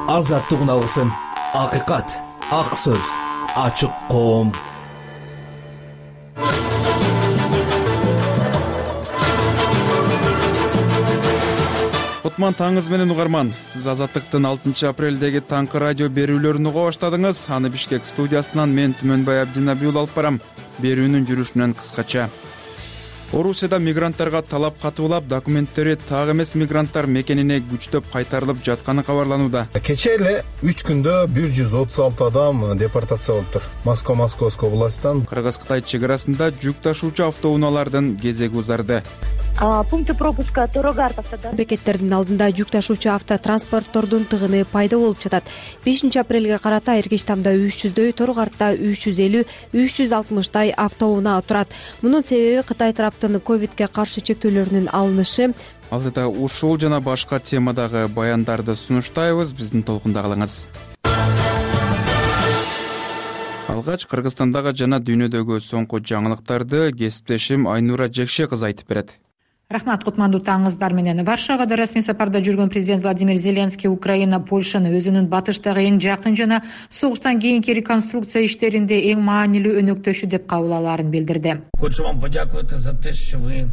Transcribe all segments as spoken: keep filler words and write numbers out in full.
азаттыгын алгысың. Акыйкат, ак сөз, ачык коом. Кутман таңыз менен угарман. Сиз Азаттыктын алтынчы апрелдеги таңкы радио берүүлөрүн уга баштадыңыз. Аны Бишкек студиясынан мен Түмөнбай Абдинабиул алып барам. Берүүнүн жүрүшүнөн кыскача. Орусияда мигранттарга талап катуулап, документтери так эмес мигранттар мекенине күчтөп кайтарылып жатканы кабарланууда. Кече эле үч күндө бир жүз отуз алты адам депортация болуптур. Москва Московской областынан. Кыргыз-Кытай чек арасында жүк ташуучу автоунаалардын кезеги узарды. Пункты пропуска Торогар автодор бекеттердин алдында жүк ташуучу автотранспорттордун тыгыны пайда болуп жатат. бешинчи апрелге карата Эргичтамда үч жүздөй, Торгартта үч жүз элүү, үч жүз алтымыштай автоунаа турат. Мунун себеби Кытай тараптын ковидке каршы чектөөлөрүнүн алынышы. Алдыда ушул жана башка темадагы баяндарды сунуштайбыз. Биздин толкунда калыңыз. Алгач Кыргызстандагы жана дүйнөдөгү соңку жаңылыктарды кесиптешим Айнура Жекше кызы айтып берет. Рахмат, кутмандуу таңыздар менен. Варшавада расмий сапарда жүргөн президент Владимир Зеленский Украина Польшаны өзүнүн батыштагы эң жакын жана согуштан кийинки реконструкция иштеринде эң маанилүү өнөктөшү деп кабыл алаарын билдирди. Хочу вам подякувати за те, що ви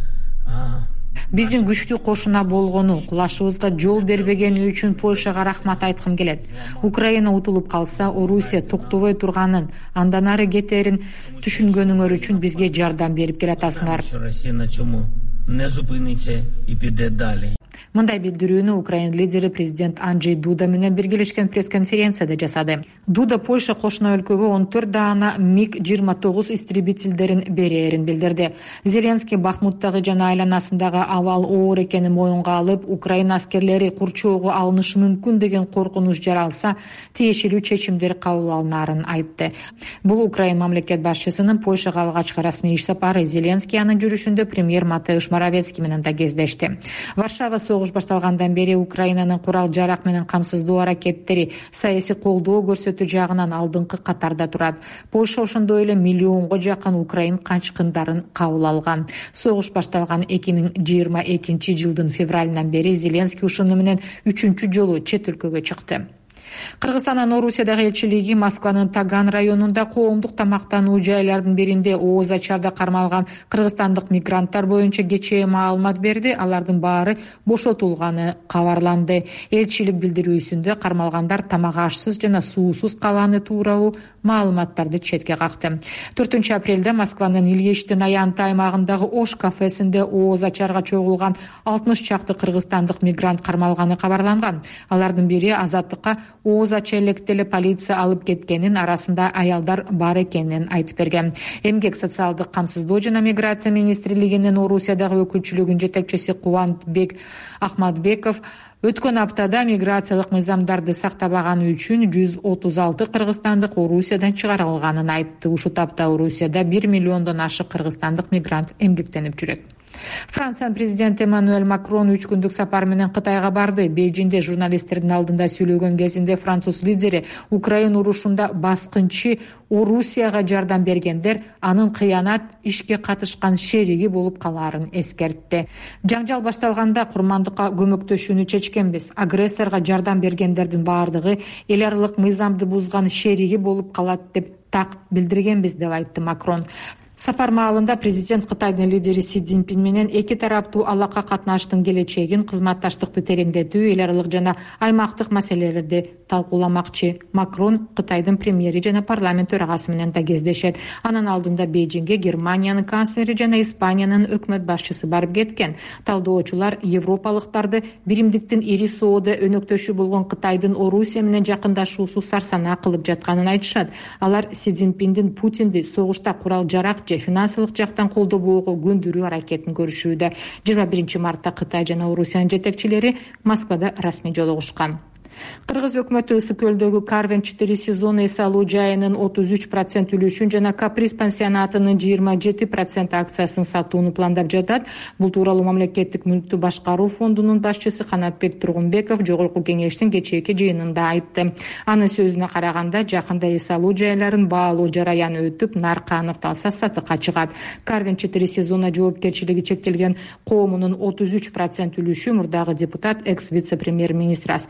Биздин күчтүү кошуна болгону, кулашыбызга жол бербегени үчүн Польшага рахмат айткым келет. Украина утулуп калса, Орусия токтобой турганын, андан ары кетерин түшүнгөнүңөр үчүн бизге жардам берип келатасыңар. Росія на цьому не зупиниться і піде далі. Мындай билдирүүнү Украина лидери президент Анджей Дуда менен биргелешкен пресс-конференцияда жасады. Дуда Польша кошуна өлкөгө он төрт даана миг жыйырма тогуз истребительдерин берерин билдирди. Зеленский Бахмуттагы жана айланасындагы абал оор экенин моюнга алып, Украина аскерлери курчоого алынышы мүмкүн деген коркунуч жаралса, тиешелүү чечимдер кабыл алынаарын айтты. Бул Украина мамлекет башчысынын Польшага алгачкы расмий иш сапары. Зеленский анын жүрүшүндө премьер Матеуш Моровецкий менен да кездешти. Варшава согуш башталгандан бери Украинанын курал жарак менен камсыздоо аракеттери саясий колдоо көрсөтүү жагынан алдыңкы катарда турат. Польша ошондой эле миллионго жакын украин качкындарын кабыл алган. Согуш башталган эки миң жыйырма экинчи жылдын февралынан бери Зеленский ушуну менен үчүнчү жолу чет өлкөгө чыкты. Кыргызстандын Орусиядагы элчилиги Москванын Таган районунда коомдук тамактануу жайлардын биринде ооз ачарда кармалган кыргызстандык мигранттар боюнча кечээ маалымат берди. Алардын баары бошотулганы кабарланды. Элчилик билдирүүсүндө кармалгандар тамак ашсыз жана суусуз калганы тууралуу маалыматтарды четке какты. төртүнчү апрелде Москванын Ильичтин аянты аймагындагы Ош кафесинде ооз ачарга чогулган алтымыш чакты кыргызстандык мигрант кармалганы кабарланган. Алардын бири азаттыкка ооз ача электеле полиция алып кеткенин, арасында аялдар бар экенин айтып берген. Эмгек социалдык камсыздоо жана миграция министрлигинин Орусиядагы өкүлчүлүгүнүн жетекчиси Кубанбек Ахматбеков өткөн аптада миграциялык мыйзамдарды сактабаганы үчүн жүз отуз алты кыргызстандык Орусиядан чыгарылганын айтты. Ушул тапта Орусияда бир миллиондон ашык кыргызстандык мигрант эмгектенип жүрөт. Франциянын президенти Эммануэль Макрон үч күндүк сапар менен Кытайга барды. Бейжиңде журналисттердин алдында сүйлөгөн кезинде француз лидери Украина урушунда баскынчы Орусияга жардам бергендер анын кыянат ишке катышкан шериги болуп калаарын эскертти. Жаңжал башталганда курмандыкка көмөктөшүүнү чечкенбиз. Агрессорго жардам бергендердин баардыгы эл аралык мыйзамды бузган шериги болуп калат деп так билдиргенбиз деп айтты Макрон. Сапар маалында президент Кытайдын лидери Си Цзиньпин менен эки тараптуу алака катнаштын келечегин, кызматташтыкты тереңдетүү, эл аралык жана аймактык маселелерди талкууламакчы. Макрон Кытайдын премьери жана парламент төрагасы менен да кездешет. Анын алдында Бейжиңге Германиянын канцлери жана Испаниянын өкмөт башчысы барып кеткен. Талдоочулар европалыктарды биримдиктин ири соода өнөктөшү болгон Кытайдын Орусия менен жакындашуусу сарсанаа кылып жатканын айтышат. Алар Си Цзиньпиндин Путинди согушта курал жарак финансылык жактан колдобоого көндүрүү аракетин көрүшүүдө. жыйырма биринчи мартта Кытай жана Орусиянын жетекчилери Москвада расмий жолугушкан. Кыргыз өкмөтү Ысык көлдөгү Карвен четири сезону эс алуу жайынын отуз үч процент үлүшүн жана Каприз пансионатынын жыйырма жети процент акциясын сатууну пландап жатат. Бул тууралуу мамлекеттик мүлктү башкаруу фондунун башчысы Канатбек Тургунбеков жогорку кеңештин кечээки жыйынында айтты. Анын сөзүнө караганда, жакында эс алуу жайларын баалоо жараяны өтүп, наркы аныкталса сатыкка чыгат. Карвен четири сезону жоопкерчилиги чектелген коомунун отуз үч процент үлүшү мурдагы депутат экс вице-премьер-министр Аскарбек Шадиев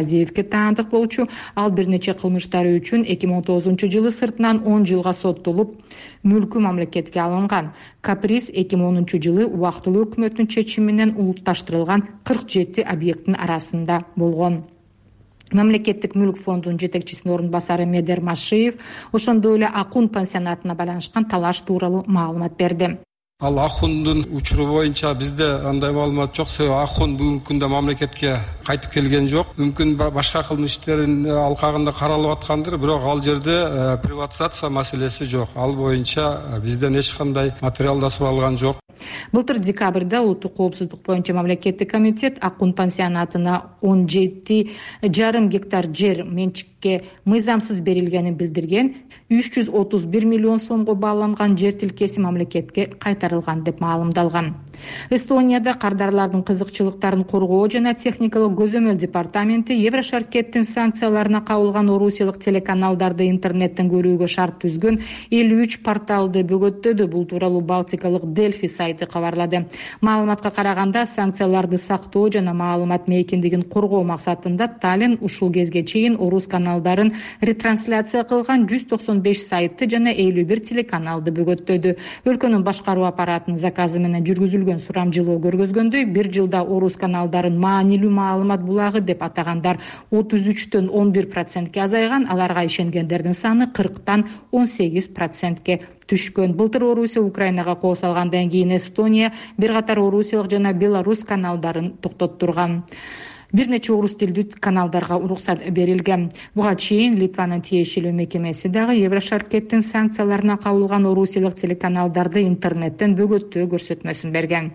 Мадеевке таандык болчу. Ал бир нече кылмыштары үчүн эки миң он тогузунчу жылы сыртынан он жылга соттолуп, мүлкү мамлекетке алынган. Каприз эки миң онунчу жылы убактылуу өкмөттүн чечими менен улутташтырылган кырк жети объекттин арасында болгон. Мамлекеттик мүлк фондунун жетекчисинин орун басары Медер Машиев ошондой эле Акун пансионатына байланышкан талаш тууралуу маалымат берди. Ал Ахундун учуру боюнча бизде андай маалымат жок. Себеби Ахун бүгүнкү күндө мамлекетке кайтып келген жок. Мүмкүн башка кылмыш иштерин алкагында каралып аткандыр, бирок ал жерде приватизация маселеси жок. Ал боюнча бизден эч кандай материал да суралган жок. Былтыр декабрда улуттук коопсуздук боюнча мамлекеттик комитет Акун пансионатына он жети жарым гектар жер менчикке мыйзамсыз берилгенин билдирген. үч жүз отуз бир миллион сомго бааланган жер тилкеси мамлекетке кайтарылган деп маалымдалган. Эстонияда кардарлардын кызыкчылыктарын коргоо жана техникалык көзөмөл департаменти Еврошаркеттин санкцияларына кабылган орусиялык телеканалдарды интернеттен көрүүгө шарт түзгөн элүү үч порталды бөгөттөдү. Бул тууралуу Балтикалык Delfi сайты кабарлады. Маалыматка караганда, санкцияларды сактоо жана маалымат мейкиндигин коргоо максатында Таллин ушул кезге чейин орус каналдарын ретрансляция кылган жүз токсон беш сайтты жана элүү бир телеканалды бөгөттөдү. Өлкөнүн башкаруу аппаратынын заказы менен жүргүзүлгөн сурамжылоо көргөзгөндөй, бир жылда орус каналдарын маанилүү маалымат булагы деп атагандар отуз үчтөн он бир процентке азайган, аларга ишенгендердин саны кырктан он сегиз процентке түшкөн. Былтыр Орусия Украинага кол салгандан кийин Эстония бир катар орусиялык жана белорус каналдарын токтоттурган. Бир нече орус тилдүү каналдарга уруксат берилген. Буга чейин Литванын тиешелүү мекемеси дагы Еврошаркеттин санкцияларына кабылган орусиялык телеканалдарды интернеттен бөгөттөө көрсөтмөсүн берген.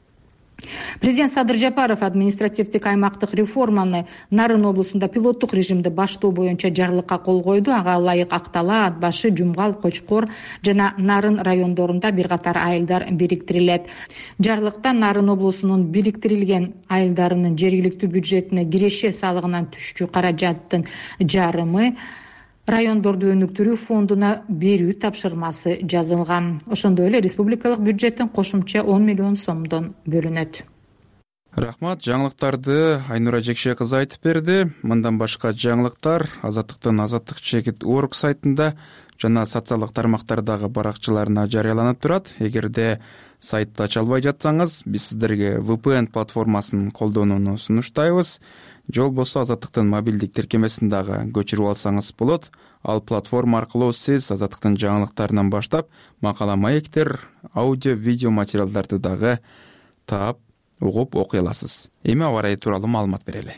Президент Садыр Жапаров административдик аймактык реформаны Нарын облусунда пилоттук режимде баштоо боюнча жарлыкка кол койду. Ага ылайык Актала, Ат башы, Жумгал, Кочкор жана Нарын райондорунда бир катар айылдар бириктирилет. Жарлыкта Нарын облусунун бириктирилген айылдарынын жергиликтүү бюджетине киреше салыгынан түшчү каражаттын жарымы райондорду өнүктүрүү фондуна берүү тапшырмасы жазылган. Ошондой эле республикалык бюджеттен кошумча он миллион сомдон бөлүнөт. Рахмат, жаңылыктарды Айнура Жекше кызы айтып берди. Мындан башка жаңылыктар Азаттыктын азаттык чекит точка орг сайтында жана социалдык тармактардагы баракчаларына жарыяланып турат. Эгерде сайтты ача албай жатсаңыз, биз сиздерге ви пи эн платформасын колдонууну сунуштайбыз. Же болбосо Азаттыктын мобилдик тиркемесин дагы көчүрүп алсаңыз болот. Ал платформа аркылуу сиз Азаттыктын жаңылыктарынан баштап макала маектер, аудио, видео материалдарды дагы таап, угуп окуй аласыз. Эми аба ырайы тууралуу маалымат берели.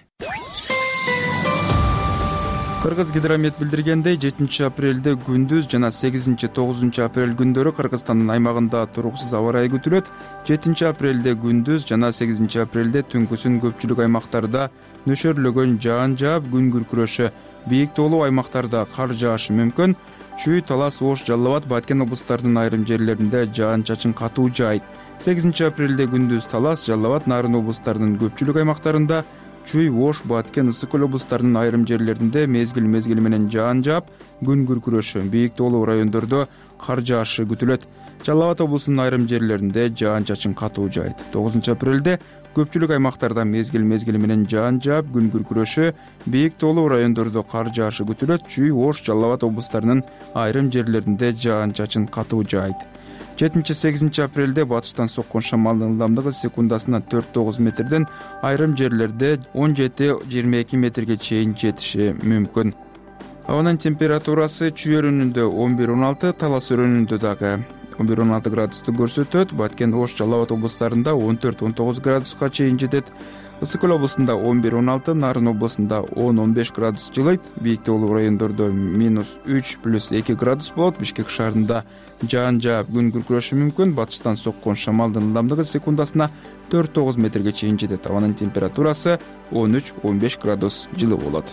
Кыргыз гидромет билдиргендей, жетинчи апрелде күндүз жана сегизинчи тогузунчу апрель күндөрү Кыргызстандын аймагында туруксуз аба ырайы күтүлөт. жетинчи апрелде күндүз жана сегизинчи апрелде түнкүсүн көпчүлүк аймактарда нөшөрлөгөн жаан жаап, күн күркүрөшү, бийик тоолуу аймактарда кар жаашы мүмкүн. Чүй, Талас, Ош, Жалал Абад, Баткен облустарынын айрым жерлеринде жаан чачын катуу жаайт. сегизинчи апрелде күндүз Талас, Жалал Абад, Нарын облустарынын көпчүлүк аймактарында, Чүй, Ош, Баткен, Ысык көл облустарынын айрым жерлеринде мезгил мезгили менен жаан жаап, күн күркүрөшү, бийик тоолуу райондордо кар жаашы күтүлөт. Жалал Абад облусунун айрым жерлеринде жаан чачын катуу жаайт. тогузунчу апрелде көпчүлүк аймактарда мезгил мезгили менен жаан жаап, күн күркүрөшү, бийик тоолуу райондордо кар жаашы күтүлөт. Чүй, Ош, Жалал Абад облустарынын айрым жерлеринде жаан чачын катуу жаайт. жетинчи сегизинчи апрелде батыштан соккон шамалдын ылдамдыгы секундасына төрт тогуз метрден, айрым жерлерде он жети жыйырма эки метрге чейин жетиши мүмкүн. Абанын температурасы Чүй өрүнүндө он бир он алты, Талас өрүнүндө дагы он бир он алты градусту көрсөтөт. Баткен, Ош, Жалал Абад облустарында он төрт он тогуз градуска чейин жетет. Ысык көл облусунда он бир он алты, Нарын облусунда он он беш градус жылыйт. Бийик тоолуу райондордо минус үч плюс эки градус болот. Бишкек шаарында жаан жаап, күн күркүрөшү мүмкүн. Батыштан соккон шамалдын ылдамдыгы секундасына төрт тогуз метрге чейин жетет. Абанын температурасы он үч он беш градус жылы болот.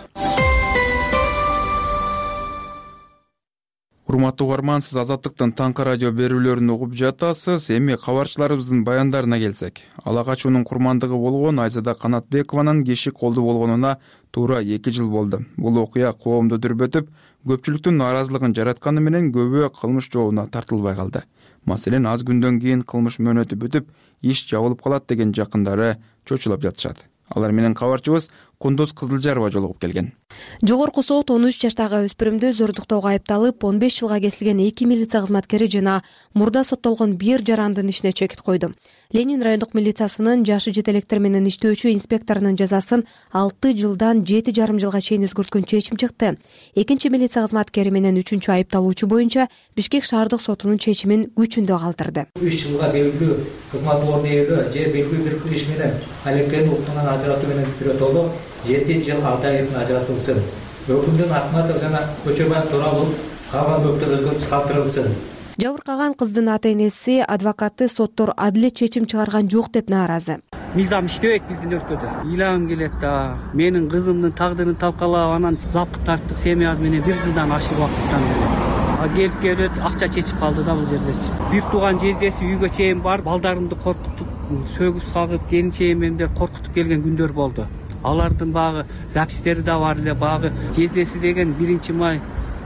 Урматтуу угарман, сиз Азаттыктын таңкы радио берүүлөрүн угуп жатасыз. Эми кабарчыларыбыздын баяндарына келсек. Ала качуунун курмандыгы болгон Айзада Канатбекованын киши колду болгонуна туура эки жыл болду. Бул окуя коомду дүрбөтүп, көпчүлүктүн нааразылыгын жаратканы менен көбү кылмыш жообуна тартылбай калды. Маселен, аз күндөн кийин кылмыш мөөнөтү бүтүп, иш жабылып калат деген жакындары чочулап жатышат. Алар менен кабарчыбыз Кундуз Кызылжарова жолугуп келген. Жогорку сот он үч жаштагы өспүрүмдү зордуктоого айыпталып, он беш жылга кесилген эки милиция кызматкери жана мурда соттолгон бир жарандын ишине чекит койду. Ленин райондук милициясынын жашы жете электер менен иштөөчү инспекторунун жазасын алты жылдан жети жарым жылга чейин өзгөрткөн чечим чыкты. Экинчи милиция кызматкери менен үчүнчү айыпталуучу боюнча Бишкек шаардык сотунун чечимин күчүндө калтырды. үч жылга белгилүү кызмат ордуна ээлөө же белгилүү бир иш менен алектен укугунан ажыратуу менен бирөтөлүп жети жыл алты ай эртин ажыратылсын. Өкүмдүн Акматов жана Көчөбаев тууралуу калган бөктөр өзгөртүп калтырылсын. Жабыркаган кыздын ата-энеси, адвокаты соттор адилет чечим чыгарган жок деп нааразы. Мыйзам иштебейт биздин өлкөдө. Ыйлагым келет да. Менин кызымдын тагдырын талкалап, анан запкы тарттык семьясы менен бир жылдан ашык убакыттан бери. Келип келет, акча чечип калды да бул жердечи. Бир тууган жездеси үйгө чейин барып, балдарымды коркутуп, сөгүп сагып, келинчегим менен коркутуп келген күндөр болду. Алардын багы запистери да бар эле, багы жездеси деген биринчи май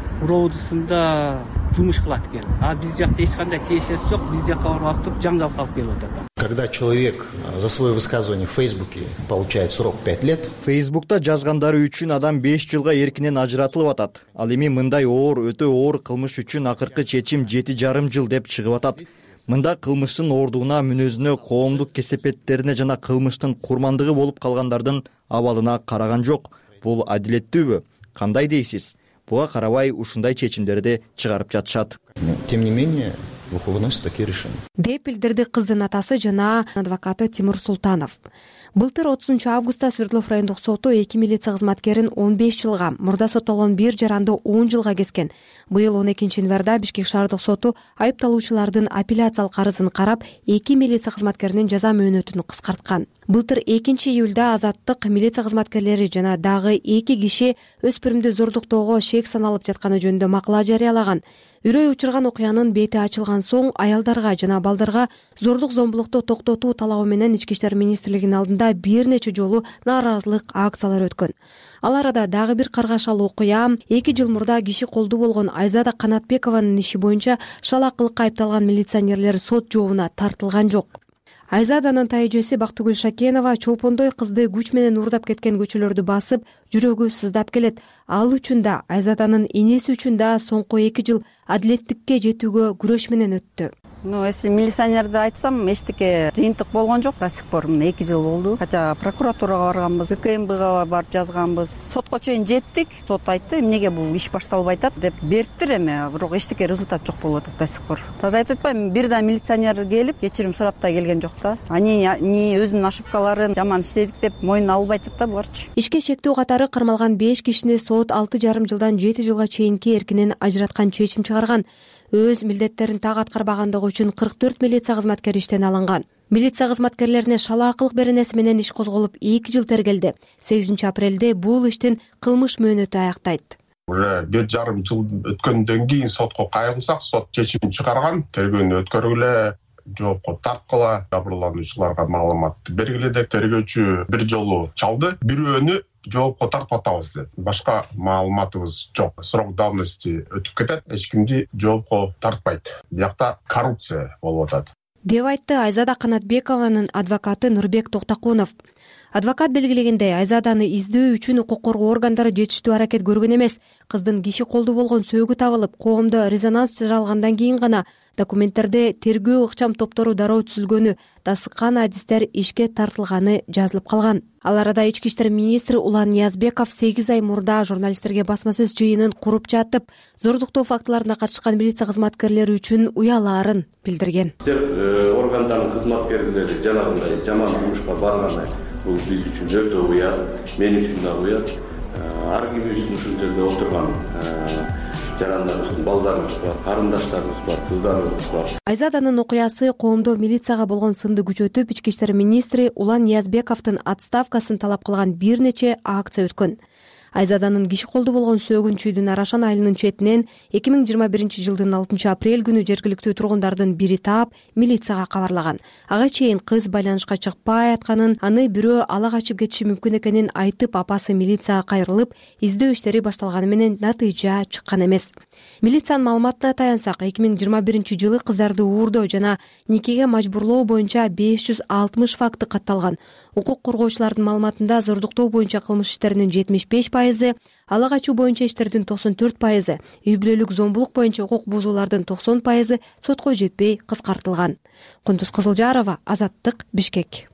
уроодусунда жумуш кылат экен. А биз жакта эч кандай тиешеси жок, биз жакка барып туруп жаңжал салып келип атат. Когда человек за свое высказывание в Фейсбуке получает срок пять лет. Фейсбукта жазгандары үчүн адам беш жылга эркинен ажыратылып атат. Ал эми мындай оор, өтө оор кылмыш үчүн акыркы чечим жети жарым жыл деп чыгып атат. Мында кылмыштын оордугуна, мүнөзүнө, коомдук кесепеттерине жана кылмыштын курмандыгы болуп калгандардын абалына караган жок. Бул адилеттүүбү? Кандай дейсиз? Буга карабай ушундай чечимдерди чыгарып жатышат. Тем не менее, выносят такие решения. Деп билдирди кыздын атасы жана адвокаты Тимур Султанов. Былтыр отузунчу августта Свердлов райондук соту эки милиция кызматкерин он беш жылга, мурда соттолгон бир жаранды он жылга кескен. Быйыл он экинчи январда Бишкек шаардык соту айыпталуучулардын апелляциялык арызын карап, эки милиция кызматкеринин жаза мөөнөтүн кыскарткан. Былтыр экинчи июлда Азаттык милиция кызматкерлери жана дагы эки киши өспүрүмдү зордуктоого шек саналып жатканы жөнүндө макала жарыялаган. Үрөй учурган окуянын бети ачылган соң аялдарга жана балдарга зордук зомбулукту токтотуу талабы менен Ички иштер министрлигинин алдында бир нече жолу нааразылык акциялары өткөн. Ал арада дагы бир каргашалуу окуя эки жыл мурда киши колдуу болгон Айзада Канатбекованын иши боюнча шалаакылыкка айыпталган милиционерлер сот жообуна тартылган жок. Айзаданын тайжеси Бактыгүл Шакенова чолпондой кызды күч менен уурдап кеткен көчөлөрдү басып, жүрөгү сыздап келет. Ал үчүн да, Айзаданын энеси үчүн да соңку эки жыл адилеттикке жетүүгө күрөш менен өттү. Ну, если милиционерди айтсам, эчтеке жыйынтык болгон жок. До сих пор эки жыл болду. Хотя прокуратурага барганбыз, КМБга барып жазганбыз. Сотко чейин жеттик. Сот айтты, эмнеге бул иш башталбай атат деп бериптир эми, бирок эчтеке результат жок болуп атат до сих пор. Даже айтып атпайм, бир да милиционер келип, кечирим сурап да келген жок да. Ани ни өзүнүн ошибкаларын жаман иштедик деп мойнуна албай атат да буларчы. Ишке шектүү катары кармалган беш кишини сот алты жарым жылдан жети жылга чейинки эркинен ажыраткан чечим чыгарган. Өз милдеттерин так аткарбагандыгы үчүн кырк төрт милиция кызматкери иштен алынган. Милиция кызматкерлерине шалаакылык беренеси менен иш козголуп эки жыл тергелди. сегизинчи апрелде бул иштин кылмыш мөөнөтү аяктайт. Уже бир жарым жыл өткөндөн кийин сотко кайрылсак, сот чечимин чыгарган, тергөөнү өткөргүлө, жоопко тарткыла, жабырлануучуларга маалыматты бергиле. Тергөөчү бир жолу чалды, бирөөнү жоопко тартып атабыз деп. Башка маалыматыбыз жок. Срок давности өтүп кетет, эч кимди жоопко тартпайт. Биякта коррупция болуп атат. Деп айтты Айзада Канатбекованын адвокаты Нурбек Токтокунов. Адвокат белгилегендей, Айзаданы издөө үчүн укук коргоо органдары жетиштүү аракет көргөн эмес. Кыздын киши колдуу болгон сөөгү табылып, коомдо резонанс жаралгандан кийин гана документтерде тергөө ыкчам топтору дароо түзүлгөнү, тасыккан адистер ишке тартылганы жазылып калган. Ал арада Ички иштер министри Улан Ниязбеков сегиз ай мурда журналисттерге басма сөз жыйынын куруп жатып, зордуктоо фактыларына катышкан милиция кызматкерлери үчүн уялаарын билдирген. Органдардын кызматкерлери жанагындай жаман жумушка барганы бул биз үчүн өтө уят, мен үчүн да уят. Ар кимибиздин ушул жерде отурган жарандарыбыз, балдарыбыз бар, карындаштарыбыз бар, кыздарыбыз бар. Айзаданын окуясы коомдо милицияга болгон сынды күчөтүп, Ички иштер министри Улан Ниязбековдун отставкасын талап кылган бир нече акция өткөн. Айзаданын киши колдуу болгон сөөгүнчүйдүн Арашан айылынын четинен эки миң жыйырма биринчи жылдын алтынчы апрель күнү жергиликтүү тургундардын бири таап, милицияга кабарлаган. Ага чейин кыз байланышка чыкпай атканын, аны бирөө ала качып кетиши мүмкүн экенин айтып, апасы милицияга кайрылып, издөө иштери башталганы менен натыйжа чыккан эмес. Милициянын маалыматына таянсак, эки миң жыйырма биринчи жылы кыздарды уурдоо жана никеге мажбурлоо боюнча беш жүз алтымыш факты катталган. Укук коргоочулардын маалыматында зордуктоо боюнча кылмыш иштеринин жетимиш беш пайызы, ала качуу боюнча иштердин токсон төрт пайызы, үй бүлөлүк зомбулук боюнча укук бузуулардын токсон пайызы сотко жетпей кыскартылган. Кундуз Кызылжарова, Азаттык, Бишкек.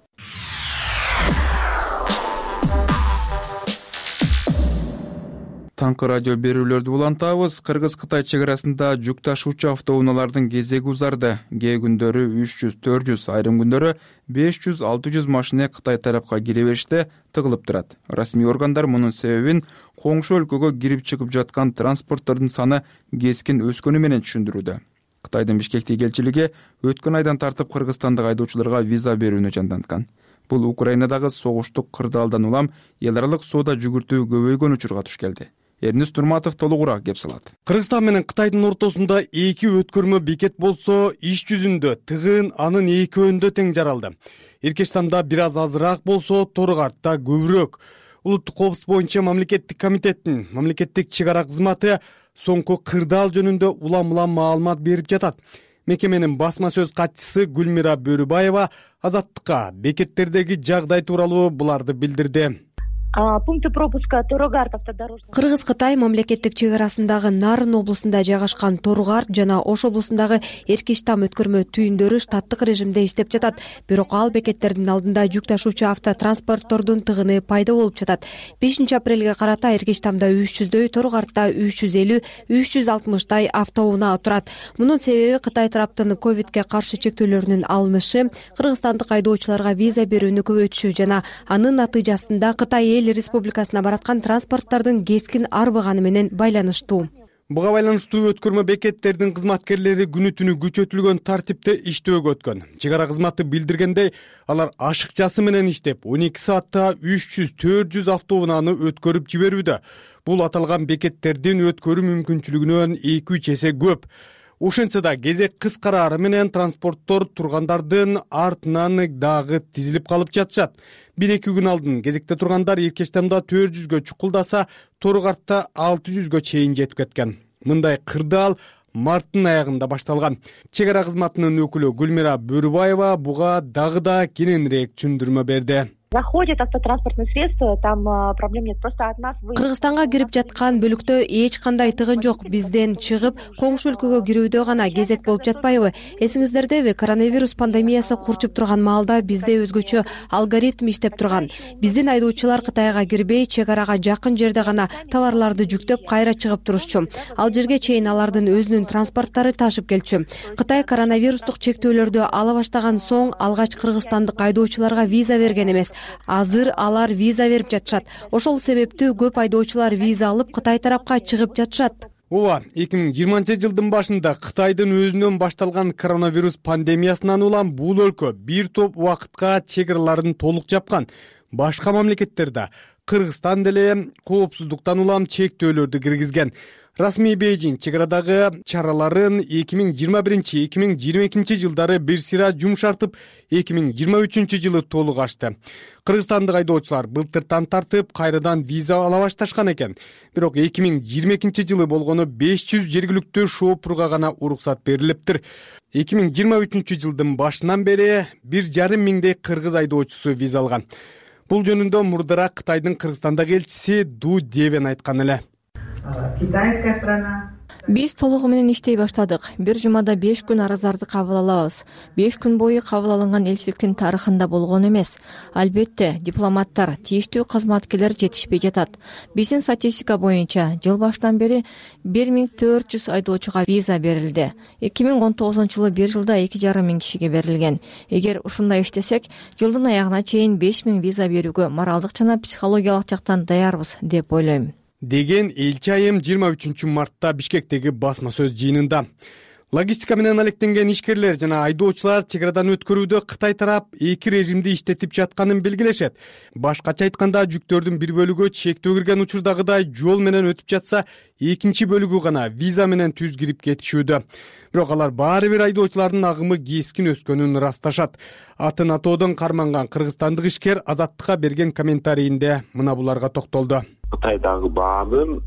Таңкы радио берүүлөрдү улантабыз. Кыргыз-Кытай чек арасында жүк ташуучу автоунаалардын кезеги узарды. Кээ күндөрү үч жүз төрт жүз, айрым күндөрү беш жүз алты жүз машина Кытай тарапка кире бериште тыгылып турат. Расмий органдар мунун себебин коңшу өлкөгө кирип чыгып жаткан транспорттордун саны кескин өскөнү менен түшүндүрүүдө. Кытайдын Бишкектеги элчилиги өткөн айдан тартып кыргызстандык айдоочуларга виза берүүнү жанданткан. Бул Украинадагы согуштук кырдаалдан улам эл аралык соода жүгүртүү көбөйгөн учурга туш келди. Эрнис Турматов толугураак кеп салат. Кыргызстан менен Кытайдын ортосунда эки өткөрмө бекет болсо, иш жүзүндө тыгын анын экөөндө тең жаралды. Эркештамда бир аз азыраак болсо, Торгартта көбүрөөк. Улуттук коопсуздук боюнча мамлекеттик комитеттин мамлекеттик чек ара кызматы соңку кырдаал жөнүндө улам-улам маалымат берип жатат. Мекеменин басма сөз катчысы Гүлмира Бөрүбаева Азаттыкка бекеттердеги жагдай тууралуу буларды билдирди. Пункты пропуска Торгарт автодорожный. Кыргыз-Кытай мамлекеттик чек арасындагы Нарын облусунда жайгашкан Торгарт жана Ош облусундагы Эркештам өткөрмө түйүндөрү штаттык режимде иштеп жатат. Бирок ал бекеттердин алдында жүк ташуучу автотранспорттордун тыгыны пайда болуп жатат. бешинчи апрелге карата Эркештамда үч жүздөй, Торгартта үч жүз элүү, үч жүз алтымыштай автоунаа турат. Мунун себеби Кытай тараптын ковидке каршы чектөөлөрүнүн алынышы, кыргызстандык айдоочуларга виза берүүнү көбөйтүшү жана анын натыйжасында Кытай эл республикасына бараткан транспорттардын кескин арбыганы менен байланыштуу. Буга байланыштуу өткөрмө бекеттердин кызматкерлери күнү түнү күчөтүлгөн тартипте иштөөгө өткөн. Чек ара кызматы билдиргендей, алар ашыкчасы менен иштеп, он эки саатта үч жүз төрт жүз автоунааны өткөрүп жиберүүдө. Бул аталган бекеттердин өткөрүү мүмкүнчүлүгүнөн эки үч эсе көп. Ошентсе да кезек кыскараары менен транспорттор тургандардын артынан дагы тизилип калып жатышат. бир эки күн алдын кезекте тургандар Эркештамда төрт жүзгө чукулдаса, Торгартта алты жүзгө чейин жетип кеткен. Мындай кырдаал марттын аягында башталган. Чек ара кызматынын өкүлү Гүлмира Бөрүбаева буга дагы да кененирээк түшүндүрмө берди. Заходит автотранспортное средство, там проблем нет, просто от нас вы. Кыргызстанга кирип жаткан бөлүктө эч кандай тыгын жок. Бизден чыгып, коңшу өлкөгө кирүүдө гана кезек болуп жатпайбы? Эсиңиздердеби, коронавирус пандемиясы курчуп турган маалда бизде өзгөчө алгоритм иштеп турган. Биздин айдоочулар Кытайга кирбей, чек арага жакын жерде гана товарларды жүктөп кайра чыгып турушчу. Ал жерге чейин алардын өзүнүн транспорттары ташып келчү. Кытай коронавирустук чектөөлөрдү ала баштаган соң алгач кыргызстандык айдоочуларга виза берген эмес. Азыр алар виза берип жатышат. Ошол себептүү көп айдоочулар виза алып Кытай тарапка чыгып жатышат. Ооба, эки миң жыйырманчы жылдын башында Кытайдын өзүнөн башталган коронавирус пандемиясынан улам бул өлкө бир топ убакытка чек араларын толук жапкан. Башка мамлекеттерде Кыргызстан деле коопсуздуктан улам чектөөлөрдү киргизген. Расмий Бейжин чек арадагы чараларын эки миң жыйырма биринчи эки миң жыйырма экинчи жылдары бир сыйра жумшартып, эки миң жыйырма үчүнчү жылы толук ачты. Кыргызстандык айдоочулар былтыртан тартып кайрадан виза ала башташкан экен. Бирок эки миң жыйырма экинчи жылы болгону беш жүз жергиликтүү шоопурга гана уруксат берилиптир. эки миң жыйырма үчүнчү жылдын башынан бери бир жарым миңдей кыргыз айдоочусу виза алган. Бул жөнүндө мурдараак Кытайдын Кыргызстандагы элчиси Ду Девен айткан эле. Китайская страна. Биз толугу менен иштей баштадык. Бир жумада беш күн аразарды кабыл алабыз. беш күн бою кабыл алынган элчиликтин тарыхында болгон эмес. Албетте, дипломаттар, тийиштүү кызматкерлер жетишпей жатат. Биздин статистика боюнча жыл башынан бери бир миң төрт жүз айдоочуга виза берилди. эки миң он тогузунчу жылы бир жылда эки жарым миң кишиге берилген. Эгер ушундай иштесек, жылдын аягына чейин беш миң виза берүүгө моралдык жана психологиялык жактан даярбыз деп ойлойм, деген элчи айым жыйырма үчүнчү мартта Бишкектеги басма сөз жыйынында. Логистика менен алектенген ишкерлер жана айдоочулар чек арадан өткөрүүдө Кытай тарап эки режимди иштетип жатканын белгилешет. Башкача айтканда, жүктөрдүн бир бөлүгү чектөө кирген учурдагыдай жол менен өтүп жатса, экинчи бөлүгү гана виза менен түз кирип кетишүүдө. Бирок алар баары бир айдоочулардын агымы кескин өскөнүн ырасташат. Атын атоодон карманган кыргызстандык ишкер Азаттыкка берген комментарийинде мына буларга токтолду. Кытайдагы баанын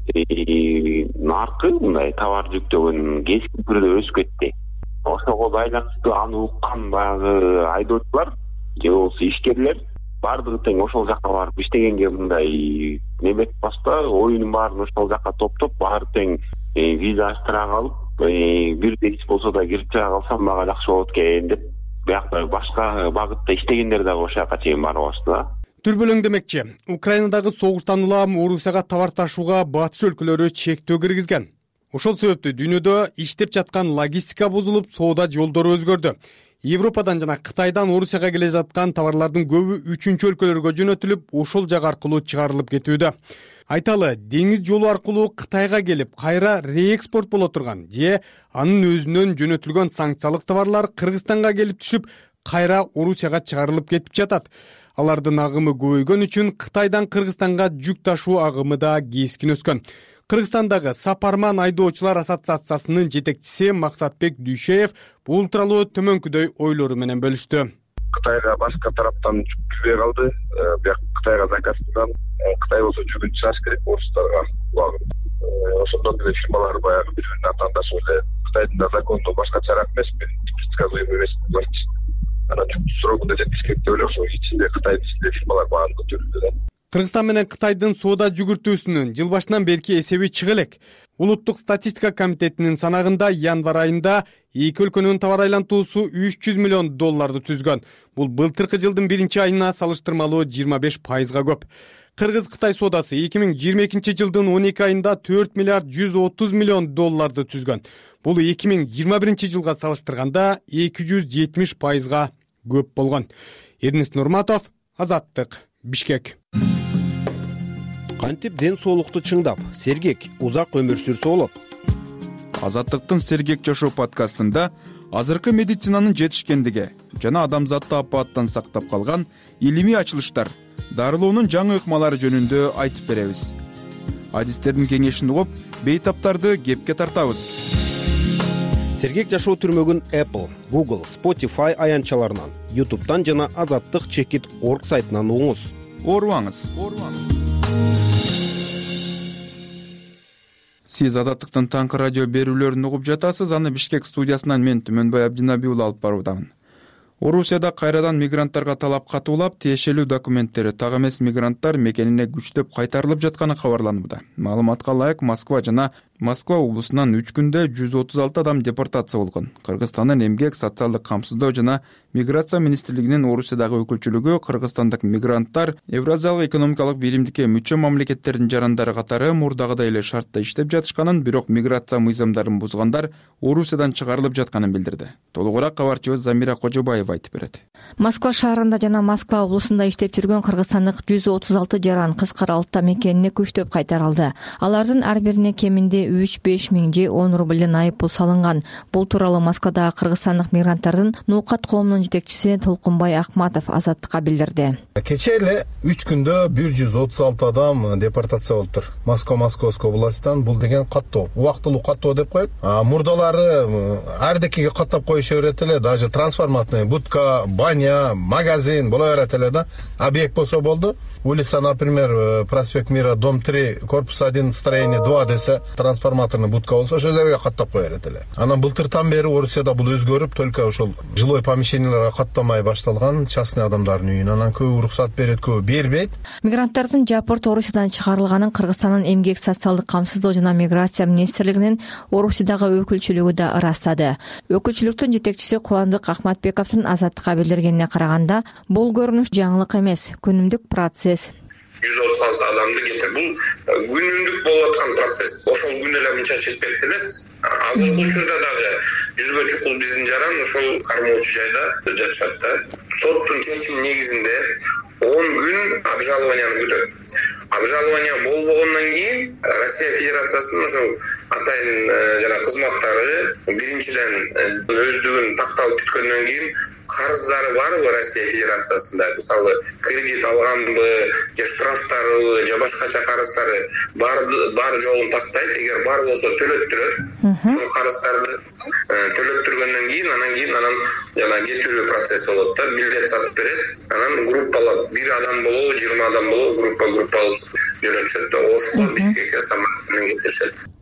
наркы мындай товар жүктөгөн кескин түрдө өсүп кетти. Ошого байланыштуу аны уккан баягы айдоочулар же болбосо ишкерлер баардыгы тең ошол жака барып иштегенге мындай неметип баспа, оюнун баарын ошол жака топтоп баары тең виза аштыра калып, бирдей иш болсо да кирип чыга калсам мага жакшы болот экен деп биякта башка багытта иштегендер дагы ошол жака чейин барып алышты да. Түрбөлөң демекчи, Украинадагы согуштан улам Орусияга товар ташууга батыш өлкөлөрү чектөө киргизген. Ошол себептүү дүйнөдө иштеп жаткан логистика бузулуп, соода жолдору өзгөрдү. Европадан жана Кытайдан Орусияга келе жаткан товарлардын көбү үчүнчү өлкөлөргө жөнөтүлүп, ошол жак аркылуу чыгарылып кетүүдө. Айталы, деңиз жолу аркылуу Кытайга келип, кайра реэкспорт боло турган же анын өзүнөн жөнөтүлгөн санкциялык товарлар Кыргызстанга келип түшүп, кайра Орусияга чыгарылып кетип жатат. Алардын агымы көбөйгөн үчүн Кытайдан Кыргызстанга жүк ташуу агымы да кескин өскөн. Кыргызстандагы Сапарман айдоочулар ассоциациясынын жетекчиси Максатбек Дүйшеев бул тууралуу төмөнкүдөй ойлору менен бөлүштү. Кытайга башка тараптан жүк кирбей калды. Бияк Кытайга заказ кылган. Кытай болсо жүгүн чыгаш керек орустарга убагында. Ошондон деле фирмалар баягы бир-биринин атаандашы эле Кытайдын да закону башкачараак эмеспи, предсказуемый эмес. Анан жүк срогунда жеткизиш керек деп эле ошо ичинде Кытайдын ичинде фирмалар баары көтөрүлдү да. Кыргызстан менен Кытайдын соода жүгүртүүсүнүн жыл башынан берки эсеби чыга элек. Улуттук статистика комитетинин санагында январь айында эки өлкөнүн товар айлантуусу үч жүз миллион долларды түзгөн. Бул былтыркы жылдын биринчи айына салыштырмалуу жыйырма беш пайызга көп. Кыргыз-Кытай соодасы эки миң жыйырма экинчи жылдын он эки айында төрт миллиард жүз отуз миллион долларды түзгөн. Бул эки миң жыйырма биринчи жылга салыштырганда эки жүз жетимиш пайызга көп болгон. Эрнест Нурматов, Азаттык, Бишкек. Кантип ден соолукту чыңдап, сергек, узак өмүр сүрсө болот? Азаттыктын Сергек жашоо подкастында азыркы медицинанын жетишкендиги жана адамзатты апааттан сактап калган илимий ачылыштар, дарылоонун жаңы ыкмалары жөнүндө айтып беребиз. Адистердин кеңешин угуп, бейтаптарды кепке тартабыз. Сергек жашоо түрмөгүн Apple, Google, Spotify аянтчаларынан, YouTube'дан жана азаттык чекит точка орг сайтынан угуңуз. Оорубаңыз. Сиз Азаттыктын таңкы радио берүүлөрүн угуп жатасыз. Аны Бишкек студиясынан мен Түмөнбай Абдинабий уулу алып баруудамын. Орусияда кайрадан мигранттарга талап катуулап, тиешелүү документтери так эмес мигранттар мекенине күчтөп кайтарылып жатканы кабарланууда. Маалыматка ылайык, Москва жана Москва облусунан үч күндө жүз отуз алты адам депортация болгон. Кыргызстандын эмгек, социалдык камсыздоо жана миграция министрлигинин Орусиядагы өкүлчүлүгү кыргызстандык мигранттар Евразиялык экономикалык биримдикке мүчө мамлекеттердин жарандары катары мурдагыдай эле шартта иштеп жатышканын, бирок миграция мыйзамдарын бузгандар Орусиядан чыгарылып жатканын билдирди. Толугураак кабарчыбыз Замира Кожобаева айтып берет. Москва шаарында жана Москва облусунда иштеп жүргөн кыргызстандык жүз отуз алты жаран Кыскыралыкта мекенине күчтөп кайтарылды. Алардын ар бирине кеминде үч беш миң же он рубльден айып пул салынган. Бул тууралуу Москвадагы кыргызстандык мигранттардын Нуукат коомунун жетекчиси Толкунбай Акматов Азаттыкка билдирди. Кечээ эле үч күндө бир жүз отуз алты адам депортация болуптур. Москва Московской областынан. Бул деген каттоо, убактылуу каттоо деп коет. Мурдалары ардекиге каттап коюша берет эле, даже трансформатный будка, баня, магазин боло берет эле да. Объект болсо болду. Улица, например, проспект Мира, дом три, корпус один, строение два десе, трансформаторный будка болсо ошол жерге каттап кое берет эле. Анан былтыртан бери Орусияда бул өзгөрүп, только ошол жилой помещенияларга каттамай башталган, частный адамдардын үйүнө. Анан көбү уруксат берет, көбү бербейт. Мигранттардын жапырт Орусиядан чыгарылганын Кыргызстандын эмгек, социалдык камсыздоо жана миграция министрлигинин Орусиядагы өкүлчүлүгү да ырастады. Өкүлчүлүктүн жетекчиси Кубандык Акматбековдун Азаттыкка билдиргенине караганда, бул көрүнүш жаңылык эмес, күнүмдүк процесс. жүз отуз алты адамды кетир. Бул күнүмдүк болуп аткан процесс. Ошол күн эле мынча четпекти эмес. Азыркы учурда дагы жүзгө чукул биздин жаран ошол кармоочу жайда жатышат да. Соттун чечими негизинде он күн обжалованияны күтөт. Обжалование болбогондон кийин Россия Федерациясынын ошол атайын жана кызматтары биринчиден өздүгүн такталып бүткөндөн кийин карыздары барбы Россия Федерациясында, мисалы кредит алганбы, же штрафтарыбы, же башкача карыздары бар бар жолун тактайт. Эгер бар болсо төлөттүрөт. Ошол карыздарды төлөттүргөндөн кийин анан кийин анан жана кетирүү процесси болот да, билет сатып берет. Анан группалап бир адам болобу, жыйырма адам болобу, группа группа алып жөнөтүшөт да. Ошол Бишкекке самолет менен кетиришет.